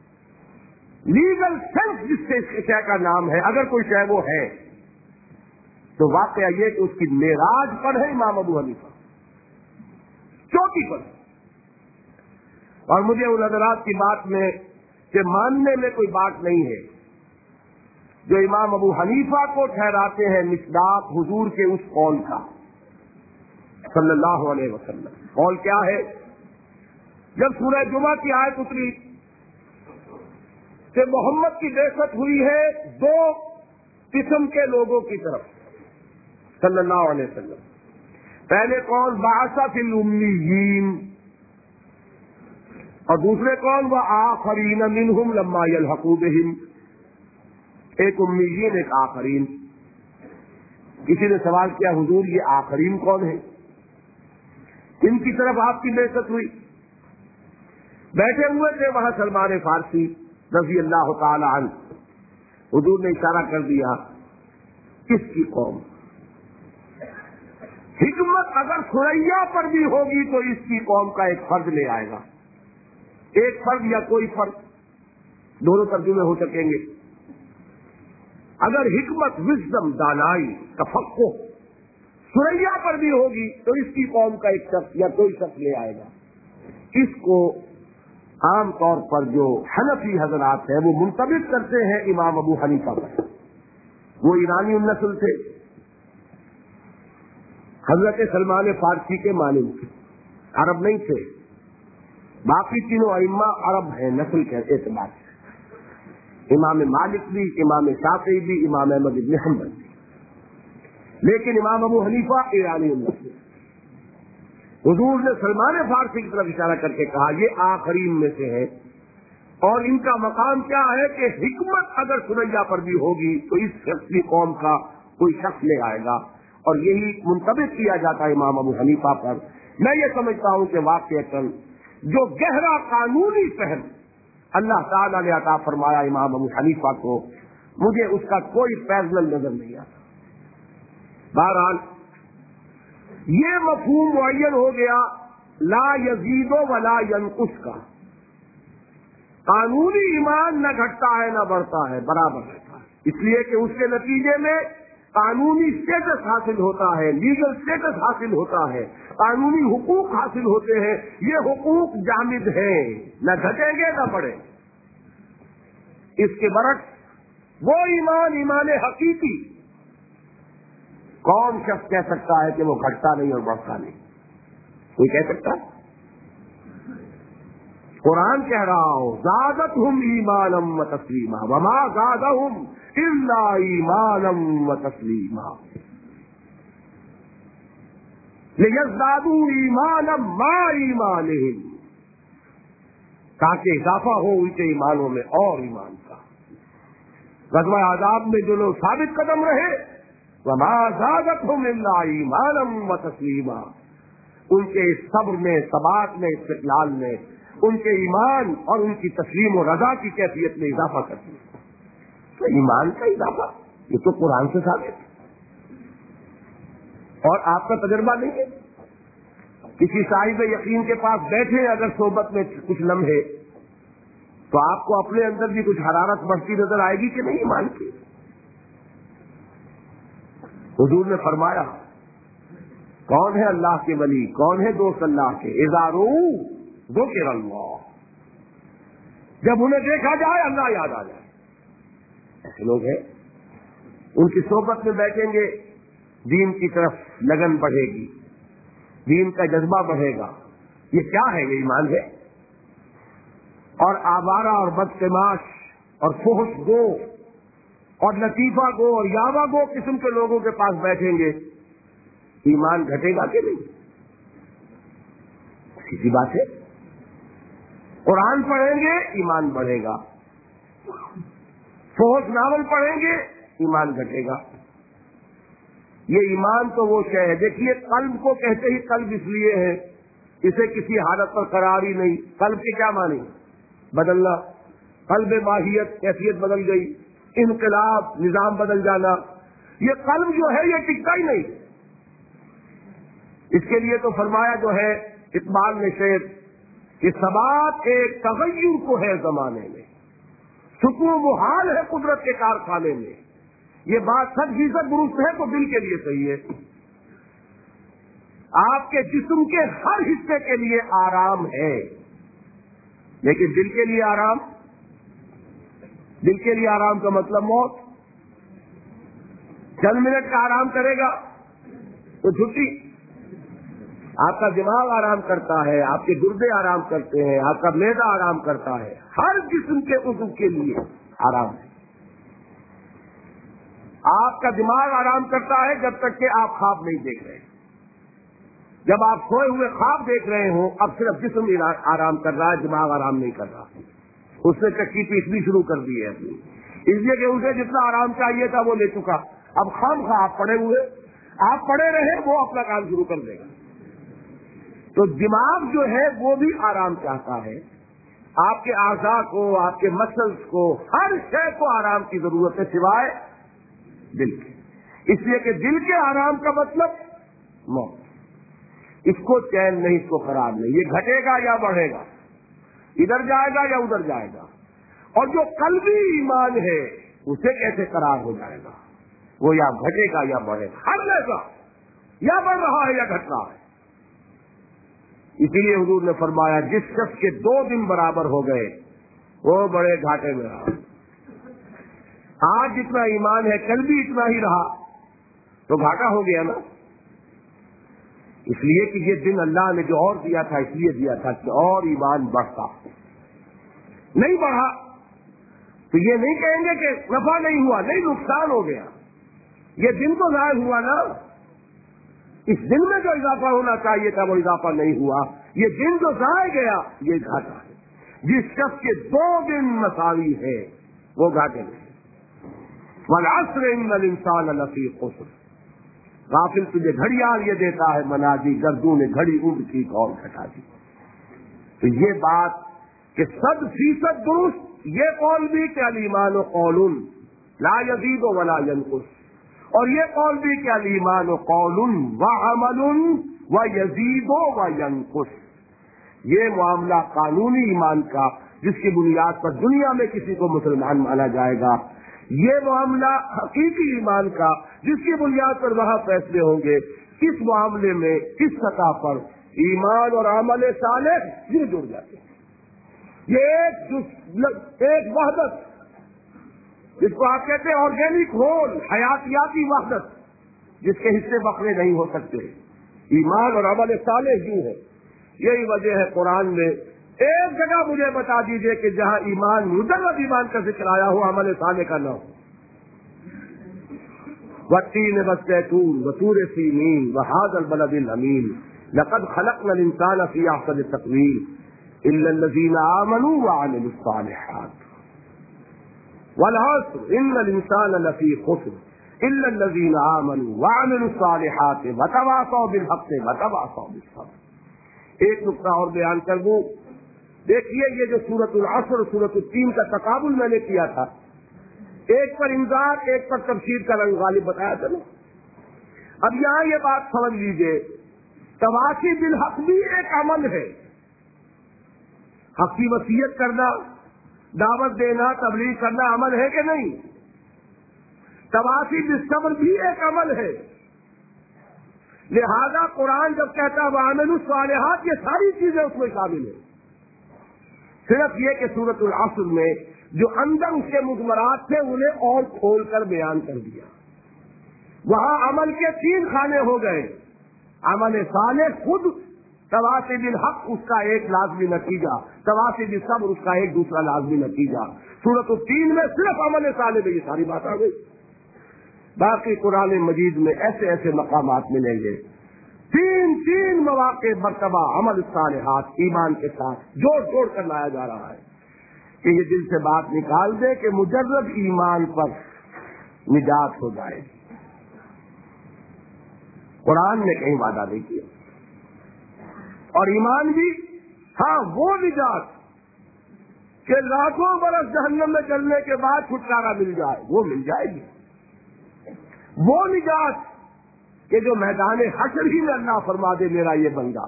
لیگل سینس جس سے اس شے کا نام ہے، اگر کوئی شے وہ ہے تو واقعہ یہ کہ اس کی معراج پر ہے امام ابو حنیفہ، چوٹی پر. اور مجھے ان حضرات کی بات میں کہ ماننے میں کوئی بات نہیں ہے جو امام ابو حنیفہ کو ٹھہراتے ہیں مصداق حضور کے اس قول کا صلی اللہ علیہ وسلم. قول کیا ہے؟ جب سورہ جمعہ کی آیت اتری کہ محمد کی بعثت ہوئی ہے دو قسم کے لوگوں کی طرف صلی اللہ علیہ وسلم. پہلے کون؟ بعث فی الامیین، اور دوسرے کون؟ وآخرین منہم لما یلحقوا بہم. ایک امیین ایک آخرین. کسی نے سوال کیا حضور یہ آخرین کون ہے؟ ان کی طرف آپ کی بعثت ہوئی. بیٹھے ہوئے تھے وہاں سلمان فارسی رضی اللہ تعالی عنہ. حضور نے اشارہ کر دیا کس کی قوم. حکمت اگر ثریا پر بھی ہوگی تو اس کی قوم کا ایک فرد لے آئے گا. ایک فرد یا کوئی فرد، دونوں ترجمے ہو سکیں گے. اگر حکمت، وزڈم، دانائی، تفقہ ثریا پر بھی ہوگی تو اس کی قوم کا ایک شخص یا کوئی شخص لے آئے گا. اس کو عام طور پر جو حنفی حضرات ہیں وہ منطبق کرتے ہیں امام ابو حنیفہ پر. وہ ایرانی النسل تھے، حضرت سلمان فارسی کے مانند تھے، عرب نہیں تھے. باقی تینوں ائمہ عرب ہیں نسل کے اعتبار سے. امام مالک بھی، امام شافعی بھی، امام احمد بن حنبل بھی. لیکن امام ابو حنیفہ ایرانی النسل. حضور نے سلمان فارسی کی طرف اشارہ کر کے کہا یہ آخرین میں سے ہے. اور ان کا مقام کیا ہے کہ حکمت اگر ثریا پر بھی ہوگی تو اس شخص کی قوم کا کوئی شخص لے آئے گا. اور یہی منطبق کیا جاتا ہے امام ابو حنیفہ پر. میں یہ سمجھتا ہوں کہ واقعتاً جو گہرا قانونی فہم اللہ تعالیٰ نے عطا فرمایا امام ابو حنیفہ کو، مجھے اس کا کوئی پیرالل نظر نہیں آتا. بہرحال یہ مفہوم معین ہو گیا لا یزید ولا ینقص کا. قانونی ایمان نہ گھٹتا ہے نہ بڑھتا ہے، برابر رہتا ہے. اس لیے کہ اس کے نتیجے میں قانونی اسٹیٹس حاصل ہوتا ہے، لیگل اسٹیٹس حاصل ہوتا ہے، قانونی حقوق حاصل ہوتے ہیں. یہ حقوق جامد ہیں، نہ گھٹیں گے نہ بڑھیں. اس کے برعکس وہ ایمان حقیقی کون شخص کہہ سکتا ہے کہ وہ گھٹتا نہیں اور بڑھتا نہیں؟ کوئی کہہ سکتا ہے؟ قرآن کہہ رہا ہو زادتہم ایمانا و تسلیما وما زادہم الا ایمانا و تسلیما لیزدادوا ایمانا مع ایمانہم، تاکہ اضافہ ہو ان کے ایمانوں میں اور ایمان کا. غزوہ احزاب میں جو لوگ ثابت قدم رہے وما زادتہم الا ایمانا و تسلیما، ان کے صبر میں، ثبات میں، استقلال میں ان کے ایمان اور ان کی تسلیم و رضا کی کیفیت میں اضافہ کرتی ہے. تو ایمان کا اضافہ یہ تو قرآن سے ثابت ہے اور آپ کا تجربہ نہیں ہے. کسی صاحب یقین کے پاس بیٹھے اگر صحبت میں کچھ لمحے تو آپ کو اپنے اندر بھی کچھ حرارت بڑھتی نظر آئے گی کہ نہیں ایمان کی. حضور نے فرمایا کون ہے اللہ کے ولی، کون ہے دوست اللہ کے؟ اذا رؤوا ذکر اللہ، جب انہیں دیکھا جائے اللہ یاد آ جائے. ایسے لوگ ہیں، ان کی صحبت میں بیٹھیں گے دین کی طرف لگن بڑھے گی، دین کا جذبہ بڑھے گا. یہ کیا ہے؟ یہ ایمان ہے. اور آوارہ اور بدتماش اور فحش گو اور لطیفہ گو اور یاوا گو قسم کے لوگوں کے پاس بیٹھیں گے، ایمان گھٹے گا کہ نہیں؟ سیدھی بات ہے. قرآن پڑھیں گے ایمان بڑھے گا، فحش ناول پڑھیں گے ایمان گھٹے گا. یہ ایمان تو وہ شے ہے. دیکھیے قلب کو کہتے ہی قلب اس لیے ہے اسے کسی حالت پر قرار ہی نہیں. قلب کے کیا معنی؟ بدلنا. قلب ماہیت کیفیت بدل گئی، انقلاب نظام بدل جانا. یہ قلب جو ہے یہ ٹکتا ہی نہیں. اس کے لیے تو فرمایا جو ہے اقبال نے شعر کہ ثبات ایک تغیر کو ہے زمانے میں، سکون محال ہے قدرت کے کارخانے میں. یہ بات 100% درست ہے تو دل کے لیے صحیح ہے. آپ کے جسم کے ہر حصے کے لیے آرام ہے، لیکن دل کے لیے آرام، دل کے لیے آرام کا مطلب موت. چند منٹ کا آرام کرے گا تو چھٹی. آپ کا دماغ آرام کرتا ہے، آپ کے گردے آرام کرتے ہیں، آپ کا معدہ آرام کرتا ہے. ہر جسم کے عضو کے لیے آرام ہے. آپ کا دماغ آرام کرتا ہے جب تک کہ آپ خواب نہیں دیکھ رہے. جب آپ سوئے ہوئے خواب دیکھ رہے ہوں اب صرف جسم آرام کر رہا ہے، دماغ آرام نہیں کر رہا. اس نے چکی پیسنی شروع کر دی ہے اپنی، اس لیے کہ اسے جتنا آرام چاہیے تھا وہ لے چکا. اب خواہ آپ پڑے ہوئے، آپ پڑے رہے وہ اپنا کام شروع کر دے گا. تو دماغ جو ہے وہ بھی آرام چاہتا ہے. آپ کے اعضاء کو، آپ کے مسلز کو، ہر شے کو آرام کی ضرورت ہے سوائے دل کے. اس لیے کہ دل کے آرام کا مطلب موت. اس کو چین نہیں، اس کو قرار نہیں. یہ گھٹے گا یا بڑھے گا، ادھر جائے گا یا ادھر جائے گا. اور جو قلبی ایمان ہے اسے کیسے قرار ہو جائے گا؟ وہ یا گھٹے گا یا بڑھے گا. ہر جیسا یا بڑھ رہا ہے یا گھٹ رہا ہے. اسی لیے حضور نے فرمایا جس شخص کے 2 دن برابر ہو گئے وہ بڑے گھاٹے میں رہا. آج جتنا ایمان ہے کل بھی اتنا ہی رہا تو گھاٹا ہو گیا نا. اس لیے کہ یہ دن اللہ نے جو اور دیا تھا اس لیے دیا تھا کہ اور ایمان بڑھتا. نہیں بڑھا تو یہ نہیں کہیں گے کہ نفع نہیں ہوا، نہیں نقصان ہو گیا. یہ دن تو ضائع ہوا نا. اس دن میں جو اضافہ ہونا چاہیے تھا وہ اضافہ نہیں ہوا. یہ دن جو ضائع گیا یہ گھاٹا ہے. جس شخص کے 2 دن مساوی ہے وہ گھاٹے میں. والعصر ان الانسان لفی خسر. غافل تجھے گھڑیال یہ دیتا ہے منادی، گردوں نے گھڑی اونٹ کی اور گھٹا دی. تو یہ بات کہ 100% درست. یہ قول بھی کہ الایمان قول لا یزید ولا ینقص، اور یہ قول بھی کہ الایمان قول وعمل ویزید وینقص. یہ معاملہ قانونی ایمان کا جس کی بنیاد پر دنیا میں کسی کو مسلمان مانا جائے گا، یہ معاملہ حقیقی ایمان کا جس کی بنیاد پر وہاں فیصلے ہوں گے کس معاملے میں کس سطح پر ایمان اور عمل صالح یہ جڑ جاتے ہیں. یہ ایک وحدت جس کو آپ کہتے ہیں آرگینک ہول، حیاتیاتی وحدت جس کے حصے بکرے نہیں ہو سکتے. ایمان اور عمل صالح یوں ہے. یہی وجہ ہے قرآن میں ایک جگہ مجھے بتا دیجئے کہ جہاں ایمان مجرد ایمان کا ذکر آیا ہو عمل صالح کا نہ ہو. والتین والزیتون وطور سینین وہذا البلد الامین لقد خلقنا الانسان فی احسن تقویم الا الذین آمنوا وعملوا الصالحات والعصر ان الانسان لفی خسر الا الذین آمنوا وعملوا الصالحات وتواصوا بالحق وتواصوا بالصبر. ایک نقطہ اور بیان کر دوں. دیکھیے یہ جو سورۃ العصر سورۃ التین کا تقابل میں نے کیا تھا، ایک پر انذار ایک پر تبشیر کا رنگ غالب بتایا تھا نا. اب یہاں یہ بات سمجھ لیجئے تواصی بالحق بھی ایک عمل ہے. حق کی وصیت کرنا، دعوت دینا، تبلیغ کرنا عمل ہے کہ نہیں؟ تواصی بالصبر بھی ایک عمل ہے. لہذا قرآن جب کہتا ہے وَعَمِلُوا الصَّالِحَاتِ یہ ساری چیزیں اس میں شامل ہیں. صرف یہ کہ سورۃ العصر میں جو اندر اس کے مضمرات تھے انہیں اور کھول کر بیان کر دیا. وہاں عمل کے 3 خانے ہو گئے. عمل صالح خود तवासी बिल हक उसका एक लाजमी नतीजा, तवासी बिल सब्र उसका एक दूसरा लाजमी नतीजा। सूरत 3 में सिर्फ अमल साले में ये सारी बात आ गई। बाकी कुरान मजीद में ऐसे ऐसे मकामात मिलेंगे, 3 मौके मर्तबा अमल सालिहात ईमान के साथ जोड़ जोड़ कर लाया जा रहा है कि ये दिल से बात निकाल दे कि मुजर्रद ईमान पर निजात हो जाए। कुरान ने कहीं वादा नहीं किया। और ईमान भी, हाँ, वो निजात कि लाखों बरस जहन्नम में चलने के बाद छुटकारा मिल जाए, वो मिल जाएगी। वो निजात कि जो मैदान हशर ही में अल्लाह फरमा दे मेरा ये बंदा,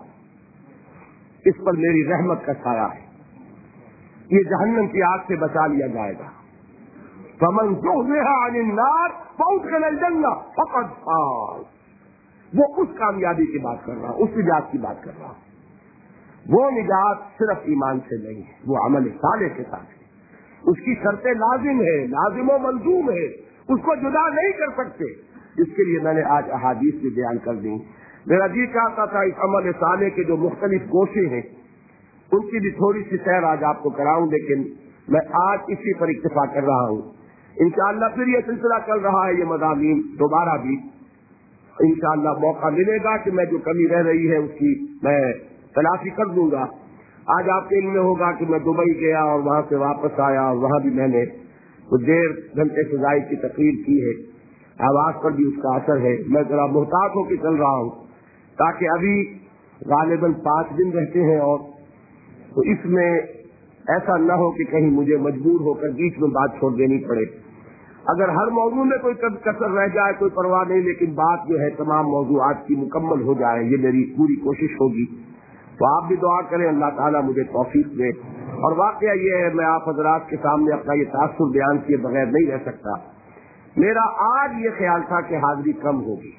इस पर मेरी रहमत का साया है, ये जहन्नम की आग से बचा लिया जाएगा। फमन ज़ुहज़िहा अनिन नार फअदखिलल जन्नह फ़क़द फ़ाज़। वो उस कामयाबी की बात कर रहा, उस निजात की बात कर रहा। वो निजात सिर्फ ईमान से नहीं है, वो अमल साले के साथ है। उसकी शर्तें लाजिम है, लाजिम व मंजूम है, उसको जुदा नहीं कर सकते। इसके लिए मैंने आज अहादीस भी बयान कर दी। मेरा जी चाहता था इस अमल साले के जो मुख्तलिफ गोशे हैं उनकी भी थोड़ी सी सैर आज आपको कराऊं, लेकिन मैं आज इसी पर इक्तिफा कर रहा हूं। इंशाअल्लाह फिर ये सिलसिला चल रहा है, ये मज़ामीन दोबारा भी इंशाअल्लाह मौका मिलेगा कि मैं जो कमी रह रही है उसकी मैं तलाशी कर दूंगा। आज आपके इल्म होगा कि मैं दुबई गया और वहां से वापस आया और वहां भी मैंने कुछ 1.5 घंटे से ज़ायद की तकरीर की है। आवाज पर भी उसका असर है। मैं जरा मुहतात होकर चल रहा हूँ ताकि अभी गालिबन 5 दिन रहते हैं, और तो इसमें ऐसा न हो कि कहीं मुझे मजबूर होकर बीच में बात छोड़ देनी पड़े। अगर हर मौजू में कोई कसर रह जाए कोई परवाह नहीं, लेकिन बात जो है तमाम मौजूआत की मुकम्मल हो जाए, ये मेरी पूरी कोशिश होगी। तो आप भी दुआ करें अल्लाह ताला मुझे तौफीक दे। और वाकया ये है, मैं आप हजरात के सामने अपना ये तासुर बयान किए बगैर नहीं रह सकता। मेरा आज ये ख्याल था कि हाजिरी कम होगी,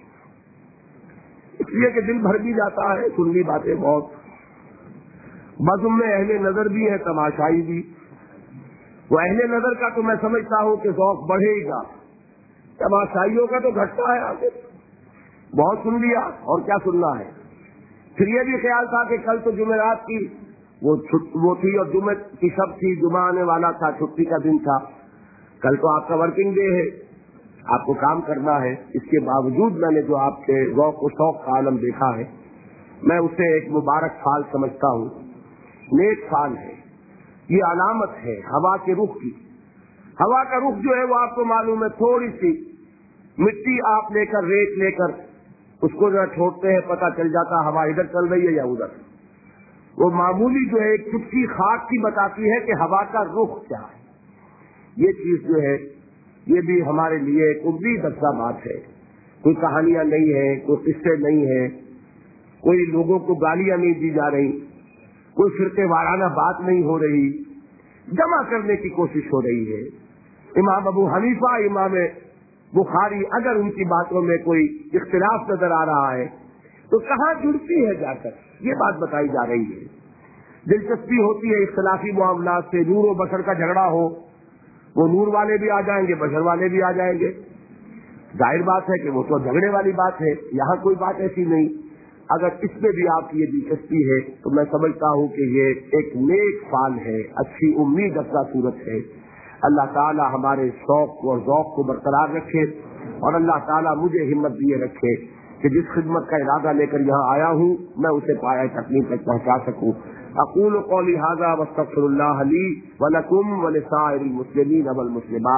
इसलिए कि दिल भर भी जाता है, सुननी बातें बहुत। बज़म में अहले नजर भी है, तमाशाई भी। वो अहले नजर का तो मैं समझता हूँ कि ज़ौक़ बढ़ेगा, तमाशाइयों का तो घटता है। आगे बहुत सुन लिया और क्या सुनना है। फिर ये भी ख्याल था कि कल तो जुमेरात की वो थी और जुमे की शब थी, जुमा आने वाला था, छुट्टी का दिन था। कल तो आपका वर्किंग डे है, आपको काम करना है। इसके बावजूद मैंने जो आपके ज़ौक़ और शौक़ का आलम देखा है, मैं उसे एक मुबारक फाल समझता हूँ, नेक फाल है। ये अलामत है हवा के रुख की। हवा का रुख जो है वो आपको मालूम है, थोड़ी सी मिट्टी आप लेकर, रेत लेकर उसको जरा छोड़ते हैं, पता चल जाता हवा इधर चल रही है या उधर। वो मामूली जो है एक चुटकी खाक की बताती है कि हवा का रुख क्या है। ये चीज जो है ये भी हमारे लिए एक उम्मीद अफ़ज़ा बात है। कोई कहानियां नहीं है, कोई किस्से नहीं है, कोई लोगों को गालियां नहीं दी जा रही, कोई फिरके वाराना बात नहीं हो रही, जमा करने की कोशिश हो रही है। इमाम अबू हनीफा, इमाम बुखारी, अगर उनकी बातों में कोई इख्तिलाफ नजर आ रहा है तो कहाँ जुड़ती है जाकर, ये बात बताई जा रही है। दिलचस्पी होती है इख्तिलाफी मामलात से। नूर और बशर का झगड़ा हो, वो नूर वाले भी आ जाएंगे, बशर वाले भी आ जाएंगे। जाहिर बात है कि वो तो झगड़े वाली बात है, यहाँ कोई बात ऐसी नहीं। अगर इसमें भी आपकी ये दिलचस्पी है तो मैं समझता हूँ कि ये एक नेक फाल है, अच्छी उम्मीद अफ़ज़ा सूरत है। अल्लाह ताला हमारे शौक और ज़ौक़ को बरकरार रखे और अल्लाह ताला मुझे हिम्मत दिए रखे कि जिस खिदमत का इरादा लेकर यहाँ आया हूँ मैं उसे पाया तकमील तक पहुँचा सकूँ। अक़ूलु क़ौली हाज़ा वस्तग़फ़िरुल्लाह ली व लकुम व लिसाइरिल मुस्लिमीन वल मुस्लिमात।